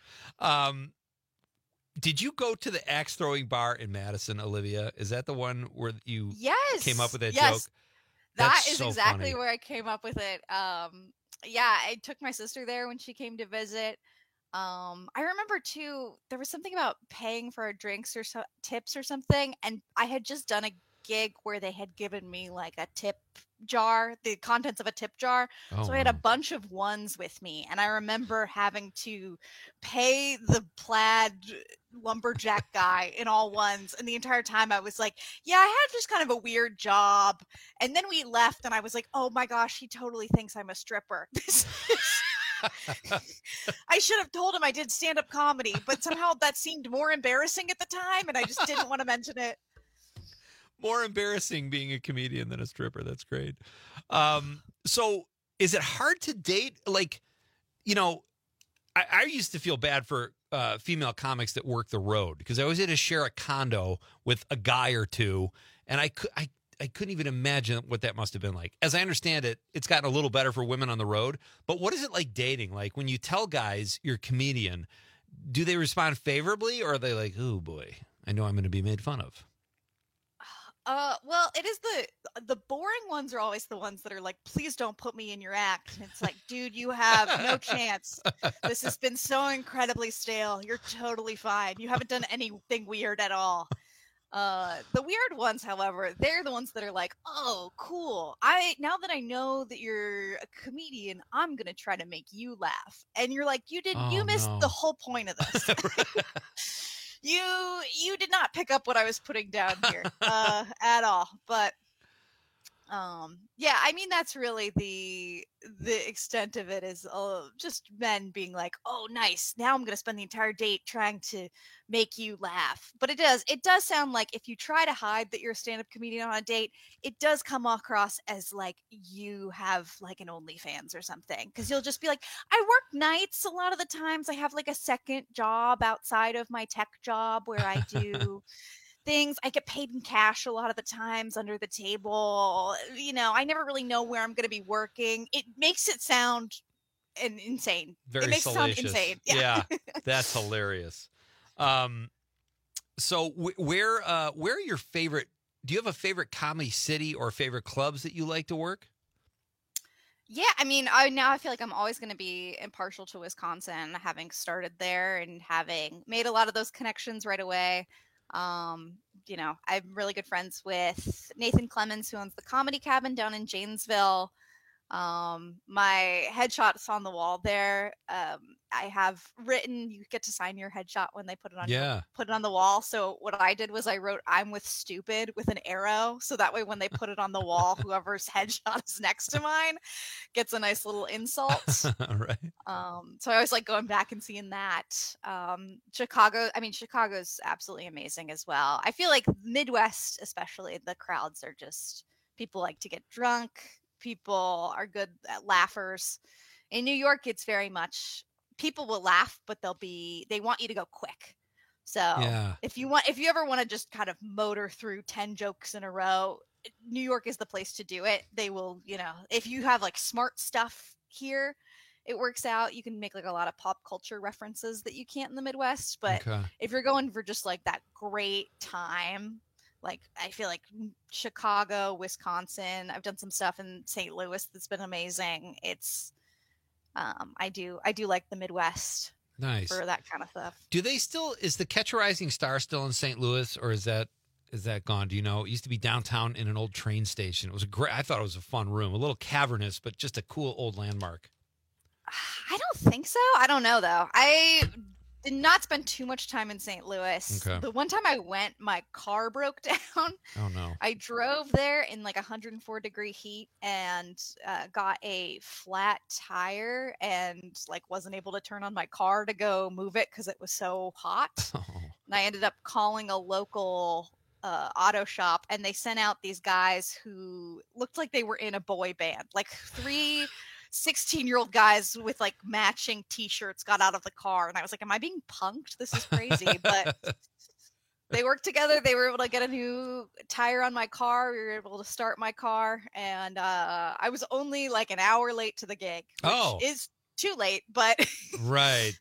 Speaker 10: Did you go to the axe throwing bar in Madison, Olivia? Is that the one where you came up with that joke?
Speaker 20: That is
Speaker 10: so
Speaker 20: exactly
Speaker 10: funny.
Speaker 20: where I came up with it. Yeah, I took my sister there when she came to visit. I remember too, there was something about paying for our drinks or tips or something, and I had just done a gig where they had given me like a tip jar, the contents of a tip jar.
Speaker 10: Oh,
Speaker 20: so I had a bunch of ones with me, and I remember having to pay the plaid lumberjack guy in all ones, and the entire time I was like, yeah, I had just kind of a weird job. And then we left and I was like, oh my gosh, he totally thinks I'm a stripper. I should have told him I did stand-up comedy, but somehow that seemed more embarrassing at the time and I just didn't want to mention it.
Speaker 10: More embarrassing being a comedian than a stripper. That's great. So is it hard to date? Like, you know, I used to feel bad for female comics that work the road because I always had to share a condo with a guy or two. And I couldn't even imagine what that must have been like. As I understand it, it's gotten a little better for women on the road. But what is it like dating? Like when you tell guys you're a comedian, do they respond favorably or are they like, oh boy, I know I'm going to be made fun of?
Speaker 20: Well, it is the boring ones are always the ones that are like, please don't put me in your act. And it's like, dude, you have no chance. This has been so incredibly stale. You're totally fine. You haven't done anything weird at all. The weird ones, however, they're the ones that are like, oh, cool. Now that I know that you're a comedian, I'm going to try to make you laugh. And you're like, you missed the whole point of this. You did not pick up what I was putting down here at all. But yeah, I mean, that's really the extent of it is just men being like, oh, nice. Now I'm going to spend the entire date trying to make you laugh. But it does sound like if you try to hide that you're a stand-up comedian on a date, it does come across as like you have like an OnlyFans or something. Because you'll just be like, I work nights a lot of the times. I have like a second job outside of my tech job where I do things. I get paid in cash a lot of the times under the table. You know, I never really know where I'm going to be working. It makes it sound insane.
Speaker 10: Very
Speaker 20: it makes
Speaker 10: salacious.
Speaker 20: It sound insane.
Speaker 10: Yeah, that's hilarious. So where are your favorite? Do you have a favorite comedy city or favorite clubs that you like to work?
Speaker 20: Yeah, I mean, now I feel like I'm always going to be impartial to Wisconsin, having started there and having made a lot of those connections right away. You know, I'm really good friends with Nathan Clemens, who owns the Comedy Cabin down in Janesville. My headshot's on the wall there. I have written, you get to sign your headshot when they put it on, put it on the wall. So what I did was I wrote, I'm with stupid with an arrow. So that way, when they put it on the wall, whoever's headshot is next to mine gets a nice little insult.
Speaker 10: Right.
Speaker 20: So I always like going back and seeing that. Chicago's absolutely amazing as well. I feel like Midwest, especially, the crowds are just, people like to get drunk. People are good at laughers. In New York, it's very much people will laugh, but they want you to go quick. So if you ever want to just kind of motor through 10 jokes in a row, New York is the place to do it. They will, you know, if you have like smart stuff here, it works out. You can make like a lot of pop culture references that you can't in the Midwest. But if you're going for just like that great time, like I feel like Chicago, Wisconsin, I've done some stuff in St. Louis that's been amazing. It's I do like the Midwest.
Speaker 10: Nice.
Speaker 20: For that kind of stuff.
Speaker 10: Do they still, is the Catch a Rising Star still in St. Louis, or is that gone? Do you know? It used to be downtown in an old train station. It was I thought it was a fun room, a little cavernous, but just a cool old landmark.
Speaker 20: I don't think so. I don't know though. I did not spend too much time in St. Louis.
Speaker 10: Okay.
Speaker 20: The one time I went, my car broke down.
Speaker 10: Oh no.
Speaker 20: I drove there in like 104-degree heat and got a flat tire and like wasn't able to turn on my car to go move it because it was so hot.
Speaker 10: Oh.
Speaker 20: And I ended up calling a local auto shop, and they sent out these guys who looked like they were in a boy band, like 3 16-year-old guys with like matching t-shirts got out of the car, and I was like, am I being punked? This is crazy. But they worked together. They were able to get a new tire on my car. We were able to start my car, and I was only like an hour late to the gig, which is too late, but
Speaker 10: Right.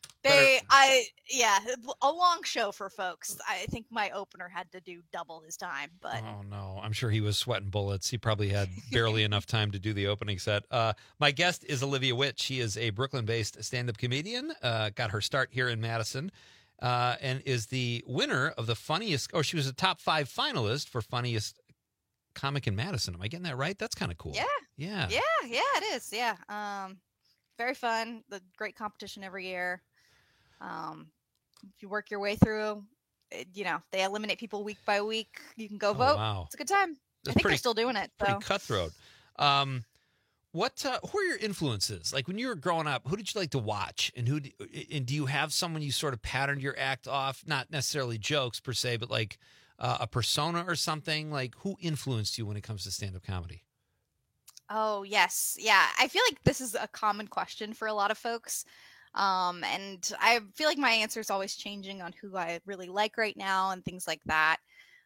Speaker 20: a long show for folks. I think my opener had to do double his time, but
Speaker 10: Oh no, I'm sure he was sweating bullets. He probably had barely enough time to do the opening set. My guest is Olivia Witt. She is a Brooklyn-based stand-up comedian. Got her start here in Madison, and is the winner of the funniest. She was a top 5 finalist for funniest comic in Madison. Am I getting that right? That's kind of cool.
Speaker 20: yeah, it is. Yeah, very fun. The great competition every year. If you work your way through, they eliminate people week by week. You can go vote.
Speaker 10: Wow.
Speaker 20: It's a good time. I think they're still doing it.
Speaker 10: Pretty cutthroat. Who are your influences? Like when you were growing up, who did you like to watch, and do you have someone you sort of patterned your act off? Not necessarily jokes per se, but like a persona or something. Like who influenced you when it comes to stand-up comedy?
Speaker 20: Oh yes, yeah. I feel like this is a common question for a lot of folks. And I feel like my answer is always changing on who I really like right now and things like that.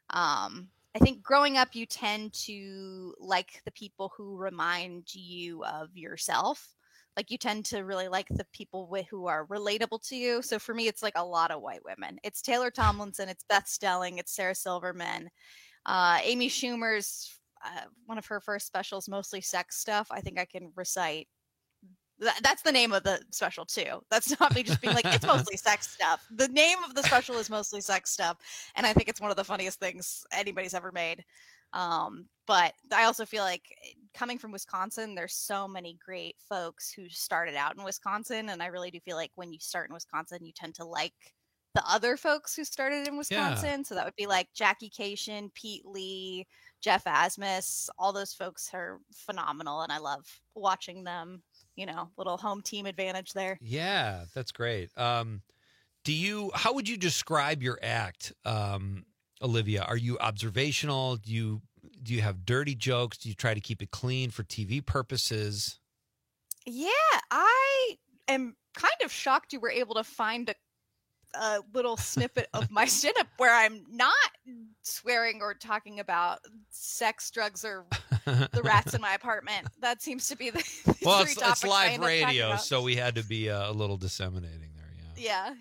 Speaker 20: I think growing up, you tend to like the people who remind you of yourself. Like you tend to really like the people who are relatable to you. So for me, it's like a lot of white women. It's Taylor Tomlinson, it's Beth Stelling, it's Sarah Silverman, Amy Schumer's one of her first specials, Mostly Sex Stuff. I think I can recite. That's the name of the special too. That's not me just being like, it's mostly sex stuff. The name of the special is Mostly Sex Stuff. And I think it's one of the funniest things anybody's ever made. But I also feel like coming from Wisconsin, there's so many great folks who started out in Wisconsin. And I really do feel like when you start in Wisconsin, you tend to like the other folks who started in Wisconsin. Yeah. So that would be like Jackie Cation, Pete Lee, Jeff Asmus. All those folks are phenomenal. And I love watching them. Little home team advantage there.
Speaker 10: Yeah, that's great. How would you describe your act, Olivia? Are you observational? Do you have dirty jokes? Do you try to keep it clean for TV purposes?
Speaker 20: Yeah, I am kind of shocked you were able to find a little snippet of my stand-up where I'm not swearing or talking about sex, drugs, or the rats in my apartment. That seems to be the
Speaker 10: well,
Speaker 20: three
Speaker 10: it's live
Speaker 20: I
Speaker 10: radio, so we had to be a little disseminating there.
Speaker 20: Yeah.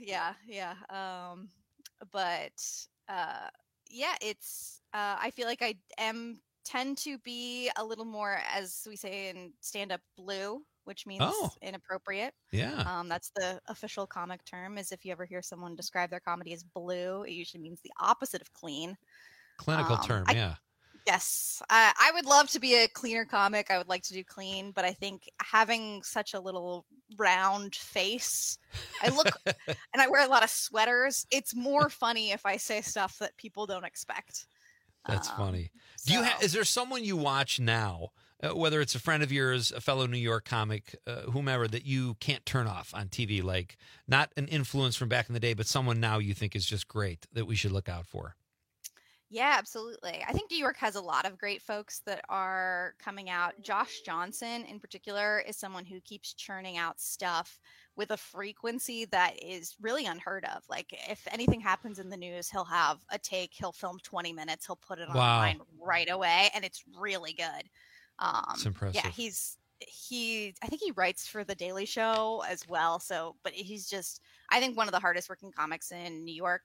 Speaker 20: It's I feel like I tend to be a little more, as we say in stand-up, blue, which means inappropriate.
Speaker 10: Yeah.
Speaker 20: That's the official comic term. Is if you ever hear someone describe their comedy as blue, it usually means the opposite of clean.
Speaker 10: Clinical term, yeah.
Speaker 20: Yes. I would love to be a cleaner comic. I would like to do clean, but I think having such a little round face, I look and I wear a lot of sweaters. It's more funny if I say stuff that people don't expect.
Speaker 10: That's funny. Is there someone you watch now, whether it's a friend of yours, a fellow New York comic, whomever, that you can't turn off on TV? Like not an influence from back in the day, but someone now you think is just great that we should look out for?
Speaker 20: Yeah, absolutely. I think New York has a lot of great folks that are coming out. Josh Johnson, in particular, is someone who keeps churning out stuff with a frequency that is really unheard of. Like, if anything happens in the news, he'll have a take, he'll film 20 minutes, he'll put it online right away, and it's really good.
Speaker 10: It's impressive.
Speaker 20: Yeah, I think he writes for The Daily Show as well. So, but he's just, I think, one of the hardest working comics in New York.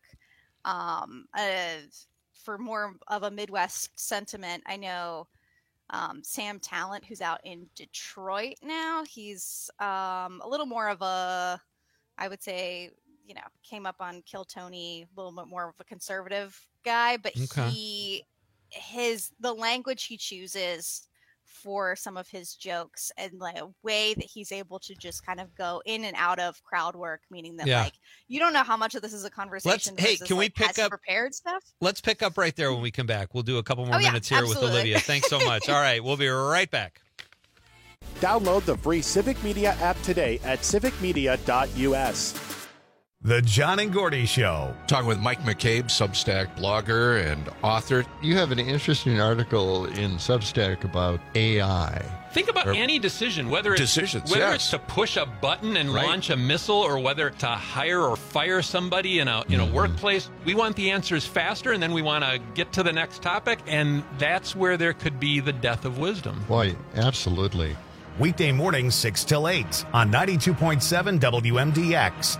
Speaker 20: For more of a Midwest sentiment, I know Sam Talent, who's out in Detroit now. He's a little more of a, I would say, came up on Kill Tony, a little bit more of a conservative guy, but the language he chooses for some of his jokes and like a way that he's able to just kind of go in and out of crowd work, meaning that like you don't know how much of this is a conversation.
Speaker 10: Can we pick up
Speaker 20: prepared stuff?
Speaker 10: Let's pick up right there when we come back. We'll do a couple more minutes here with Olivia. Thanks so much. All right, we'll be right back.
Speaker 1: Download the free Civic Media app today at civicmedia.us.
Speaker 4: The John and Gordy Show.
Speaker 5: Talking with Mike McCabe, Substack blogger and author. You have an interesting article in Substack about AI.
Speaker 6: Think about any decision, whether it's to push a button and launch a missile, or whether to hire or fire somebody in a workplace. We want the answers faster, and then we want to get to the next topic, and that's where there could be the death of wisdom.
Speaker 5: Boy, absolutely.
Speaker 4: Weekday mornings 6 till 8 on 92.7 WMDX.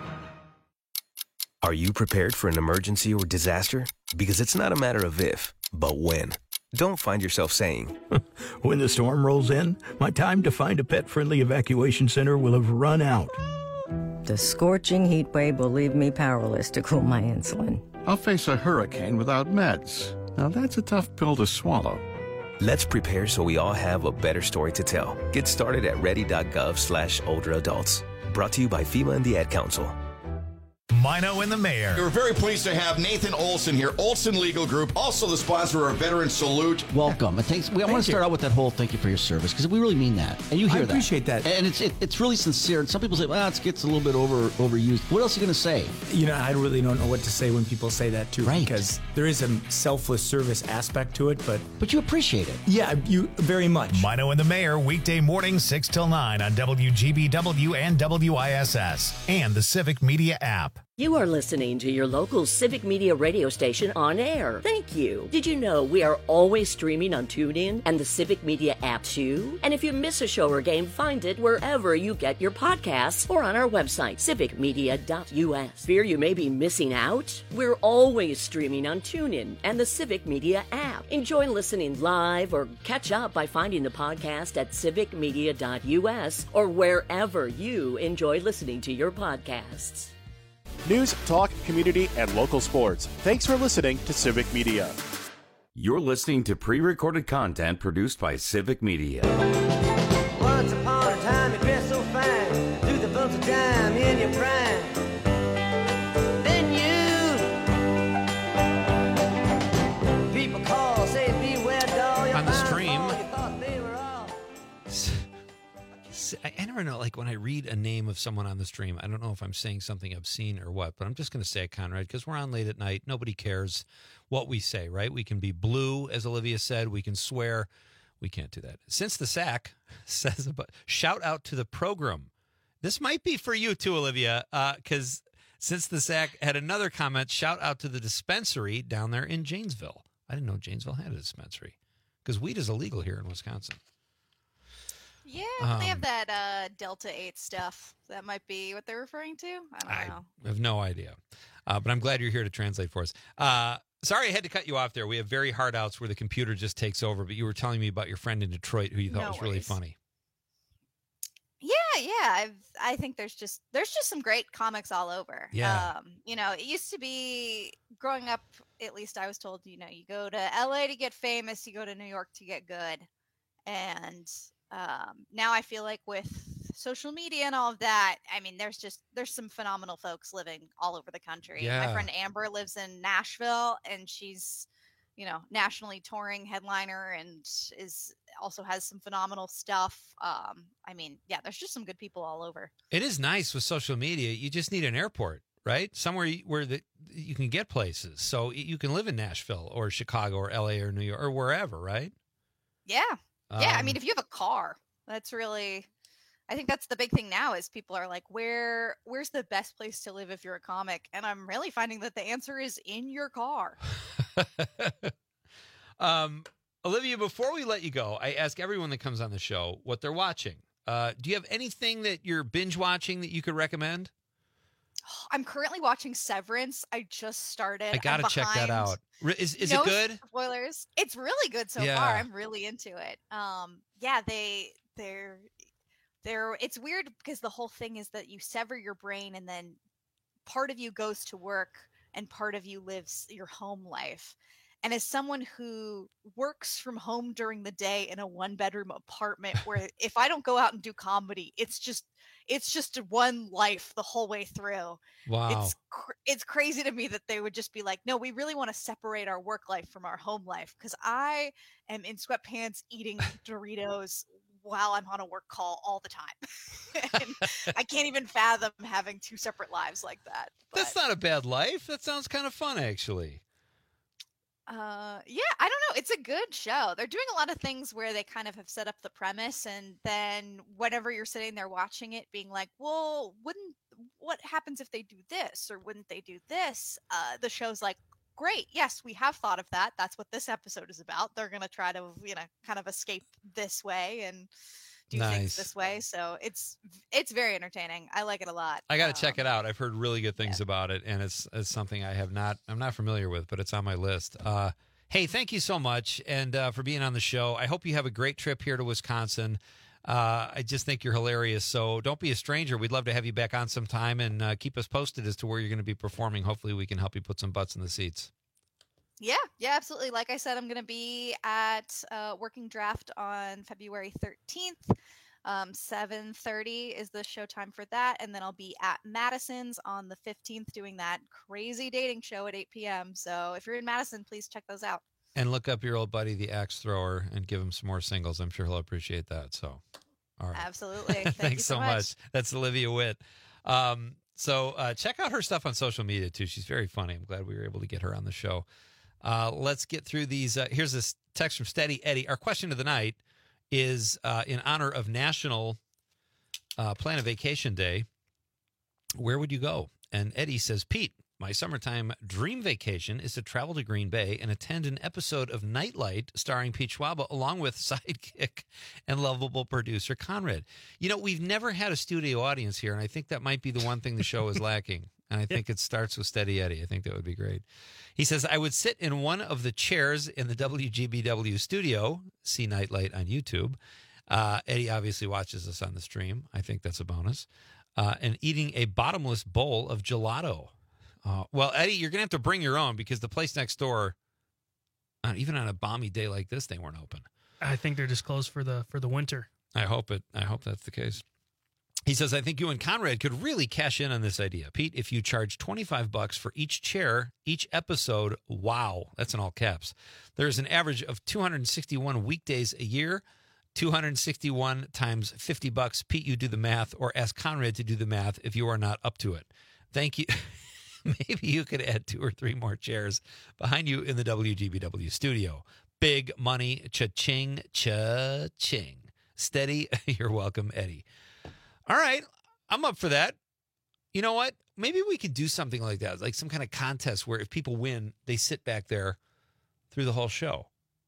Speaker 7: Are you prepared for an emergency or disaster? Because it's not a matter of if, but when. Don't find yourself saying,
Speaker 24: when the storm rolls in, my time to find a pet-friendly evacuation center will have run out.
Speaker 25: The scorching heat wave will leave me powerless to cool my insulin.
Speaker 26: I'll face a hurricane without meds. Now that's a tough pill to swallow.
Speaker 7: Let's prepare so we all have a better story to tell. Get started at ready.gov/older adults. Brought to you by FEMA and the Ad Council.
Speaker 4: Mino and the Mayor.
Speaker 27: We're very pleased to have Nathan Olson here, Olson Legal Group, also the sponsor of our Veteran Salute.
Speaker 28: Welcome. Thanks. I want to start out with that whole thank you for your service, because we really mean that, and you hear that.
Speaker 29: I appreciate that,
Speaker 28: and it's really sincere. And some people say, well, it gets a little bit overused. What else are you going to say?
Speaker 29: You know, I really don't know what to say when people say that too, because there is a selfless service aspect to it,
Speaker 28: but you appreciate it.
Speaker 29: Yeah, you very much.
Speaker 4: Mino and the Mayor, weekday mornings 6 till 9 on WGBW and WISS and the Civic Media app.
Speaker 19: You are listening to your local Civic Media radio station on air. Thank you. Did you know we are always streaming on TuneIn and the Civic Media app too? And if you miss a show or game, find it wherever you get your podcasts or on our website, civicmedia.us. Fear you may be missing out? We're always streaming on TuneIn and the Civic Media app. Enjoy listening live or catch up by finding the podcast at civicmedia.us or wherever you enjoy listening to your podcasts.
Speaker 1: News, talk, community, and local sports. Thanks for listening to Civic Media.
Speaker 11: You're listening to pre-recorded content produced by Civic Media.
Speaker 3: Once upon a time you dressed so fine, threw the bumps of dime in your prime. Then you people call, say beware doll.
Speaker 10: On the stream, I never know, like when I read a name of someone on the stream, I don't know if I'm saying something obscene or what, but I'm just going to say it, Conrad, because we're on late at night. Nobody cares what we say, right? We can be blue, as Olivia said. We can swear. We can't do that. Since the Sack says, shout out to the program. This might be for you too, Olivia, because since the Sack had another comment, shout out to the dispensary down there in Janesville. I didn't know Janesville had a dispensary because weed is illegal here in Wisconsin.
Speaker 20: Yeah, they have that Delta 8 stuff. That might be what they're referring to. I don't know.
Speaker 10: I have no idea. But I'm glad you're here to translate for us. Sorry I had to cut you off there. We have very hard outs where the computer just takes over, but you were telling me about your friend in Detroit who you thought was really funny.
Speaker 20: Yeah. I think there's just some great comics all over.
Speaker 10: Yeah.
Speaker 20: It used to be growing up, at least I was told, you go to LA to get famous, you go to New York to get good. And now I feel like with social media and all of that, I mean, there's some phenomenal folks living all over the country.
Speaker 10: Yeah.
Speaker 20: My friend Amber lives in Nashville, and she's, nationally touring headliner and also has some phenomenal stuff. There's just some good people all over.
Speaker 10: It is nice with social media. You just need an airport, right? Somewhere where you can get places. So you can live in Nashville or Chicago or LA or New York or wherever, right?
Speaker 20: Yeah. Yeah, if you have a car, that's really, I think that's the big thing now is people are like, where's the best place to live if you're a comic? And I'm really finding that the answer is in your car.
Speaker 10: Olivia, before we let you go, I ask everyone that comes on the show what they're watching. Do you have anything that you're binge watching that you could recommend?
Speaker 20: I'm currently watching Severance. I just started.
Speaker 10: I got to check that out. Is it good?
Speaker 20: Spoilers. It's really good so far. I'm really into it. They're it's weird because the whole thing is that you sever your brain and then part of you goes to work and part of you lives your home life. And as someone who works from home during the day in a 1-bedroom apartment where if I don't go out and do comedy, it's just one life the whole way through.
Speaker 10: Wow.
Speaker 20: It's crazy to me that they would just be like, no, we really want to separate our work life from our home life, because I am in sweatpants eating Doritos while I'm on a work call all the time. And I can't even fathom having 2 separate lives like that. But,
Speaker 10: that's not a bad life. That sounds kind of fun, actually.
Speaker 20: Yeah, I don't know. It's a good show. They're doing a lot of things where they kind of have set up the premise, and then whenever you're sitting there watching it, being like, well, what happens if they do this, or wouldn't they do this? The show's like, great, yes, we have thought of that. That's what this episode is about. They're going to try to, kind of escape this way and do things this way. So it's very entertaining. I like it a lot.
Speaker 10: I got to check it out. I've heard really good things about it, and it's something I'm not familiar with, but it's on my list. Hey, thank you so much and for being on the show. I hope you have a great trip here to Wisconsin. I just think you're hilarious. So don't be a stranger. We'd love to have you back on sometime, and keep us posted as to where you're going to be performing. Hopefully we can help you put some butts in the seats.
Speaker 20: Yeah, absolutely. Like I said, I'm going to be at Working Draft on February 13th. 7:30 is the showtime for that. And then I'll be at Madison's on the 15th doing that crazy dating show at 8 p.m. So if you're in Madison, please check those out.
Speaker 10: And look up your old buddy, the Axe Thrower, and give him some more singles. I'm sure he'll appreciate that. So, all right.
Speaker 20: Absolutely.
Speaker 10: Thanks so much. That's Olivia Witt. So check out her stuff on social media, too. She's very funny. I'm glad we were able to get her on the show. Let's get through these. Here's this text from Steady Eddie. Our question of the night is in honor of National Plan a Vacation Day. Where would you go? And Eddie says, Pete, my summertime dream vacation is to travel to Green Bay and attend an episode of Nightlight starring Pete Schwaba along with sidekick and lovable producer Conrad. We've never had a studio audience here, and I think that might be the one thing the show is lacking. And I think it starts with Steady Eddie. I think that would be great. He says, I would sit in one of the chairs in the WGBW studio, see Nightlight on YouTube. Eddie obviously watches us on the stream. I think that's a bonus. And eating a bottomless bowl of gelato. Well, Eddie, you're going to have to bring your own because the place next door, even on a balmy day like this, they weren't open.
Speaker 12: I think they're just closed for the winter.
Speaker 10: I hope that's the case. He says, I think you and Conrad could really cash in on this idea. Pete, if you charge $25 for each chair, each episode, wow, that's in all caps. There's an average of 261 weekdays a year, 261 times $50. Pete, you do the math, or ask Conrad to do the math if you are not up to it. Thank you. Maybe you could add 2 or 3 more chairs behind you in the WGBW studio. Big money, cha-ching, cha-ching. Steady, you're welcome, Eddie. All right, I'm up for that. You know what? Maybe we could do something like that, like some kind of contest where if people win, they sit back there through the whole show.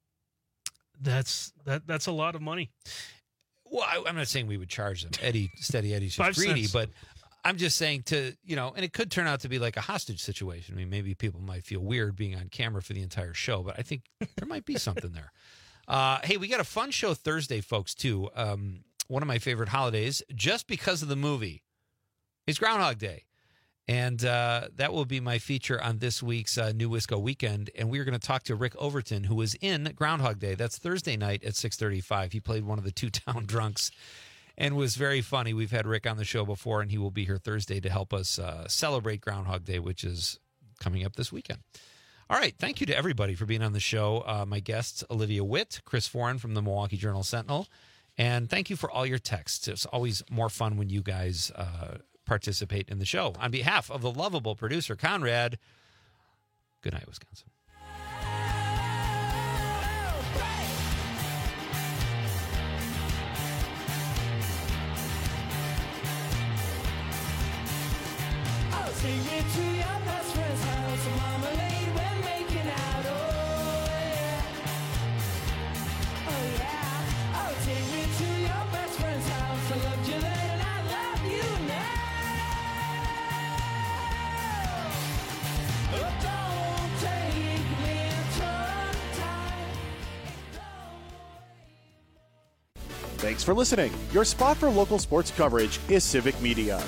Speaker 12: That's a lot of money.
Speaker 10: Well, I'm not saying we would charge them. Steady Eddie's just greedy, but I'm just saying and it could turn out to be like a hostage situation. I mean, maybe people might feel weird being on camera for the entire show, but I think there might be something there. Hey, we got a fun show Thursday, folks, too. One of my favorite holidays, just because of the movie, is Groundhog Day. And that will be my feature on this week's New Wisco Weekend. And we're going to talk to Rick Overton, who was in Groundhog Day. That's Thursday night at 6:35. He played one of the 2 town drunks and was very funny. We've had Rick on the show before, and he will be here Thursday to help us celebrate Groundhog Day, which is coming up this weekend. All right. Thank you to everybody for being on the show. My guests, Olivia Witt, Chris Foran from the Milwaukee Journal-Sentinel. And thank you for all your texts. It's always more fun when you guys participate in the show. On behalf of the lovable producer, Conrad, good night, Wisconsin.
Speaker 3: I'll sing it to your best friend's house, marmalade when making out. Oh, yeah. Oh, yeah. I'll take me to your best friend's house. I loved you then and I love you now. Oh, don't take me to time.
Speaker 1: Thanks for listening. Your spot for local sports coverage is Civic Media.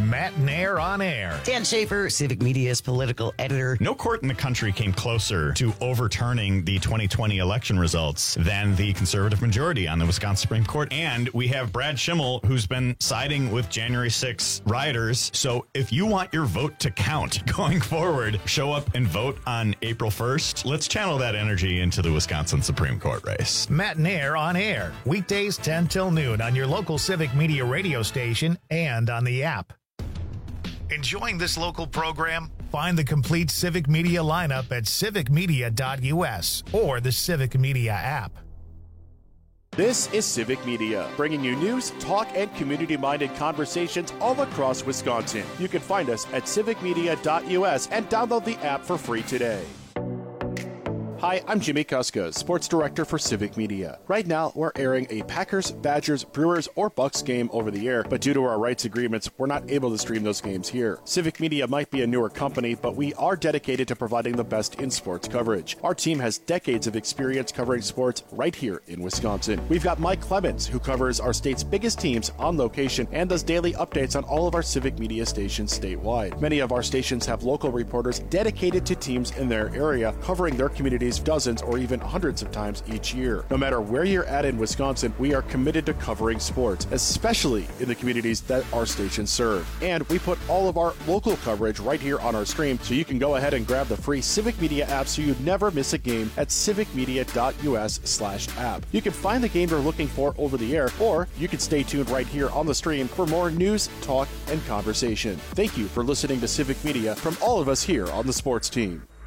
Speaker 4: Matt Nair on Air.
Speaker 8: Dan Schaefer, Civic Media's political editor.
Speaker 9: No court in the country came closer to overturning the 2020 election results than the conservative majority on the Wisconsin Supreme Court. And we have Brad Schimmel, who's been siding with January 6 rioters. So if you want your vote to count going forward, show up and vote on April 1st. Let's channel that energy into the Wisconsin Supreme Court race.
Speaker 4: Matt Nair on Air, weekdays 10 till noon on your local Civic Media radio station and on the app. Enjoying this local program? Find the complete Civic Media lineup at civicmedia.us or the Civic Media app.
Speaker 1: This is Civic Media, bringing you news, talk, and community-minded conversations all across Wisconsin. You can find us at civicmedia.us and download the app for free today. Hi, I'm Jimmy Kuska, Sports Director for Civic Media. Right now, we're airing a Packers, Badgers, Brewers, or Bucks game over the air, but due to our rights agreements, we're not able to stream those games here. Civic Media might be a newer company, but we are dedicated to providing the best in sports coverage. Our team has decades of experience covering sports right here in Wisconsin. We've got Mike Clemens, who covers our state's biggest teams on location and does daily updates on all of our Civic Media stations statewide. Many of our stations have local reporters dedicated to teams in their area, covering their communities dozens or even hundreds of times each year. No matter where you're at in Wisconsin, we are committed to covering sports, especially in the communities that our stations serve. And we put all of our local coverage right here on our stream, so you can go ahead and grab the free Civic Media app so you never miss a game at civicmedia.us/app. You can find the game you're looking for over the air, or you can stay tuned right here on the stream for more news, talk, and conversation. Thank you for listening to Civic Media from all of us here on the sports team.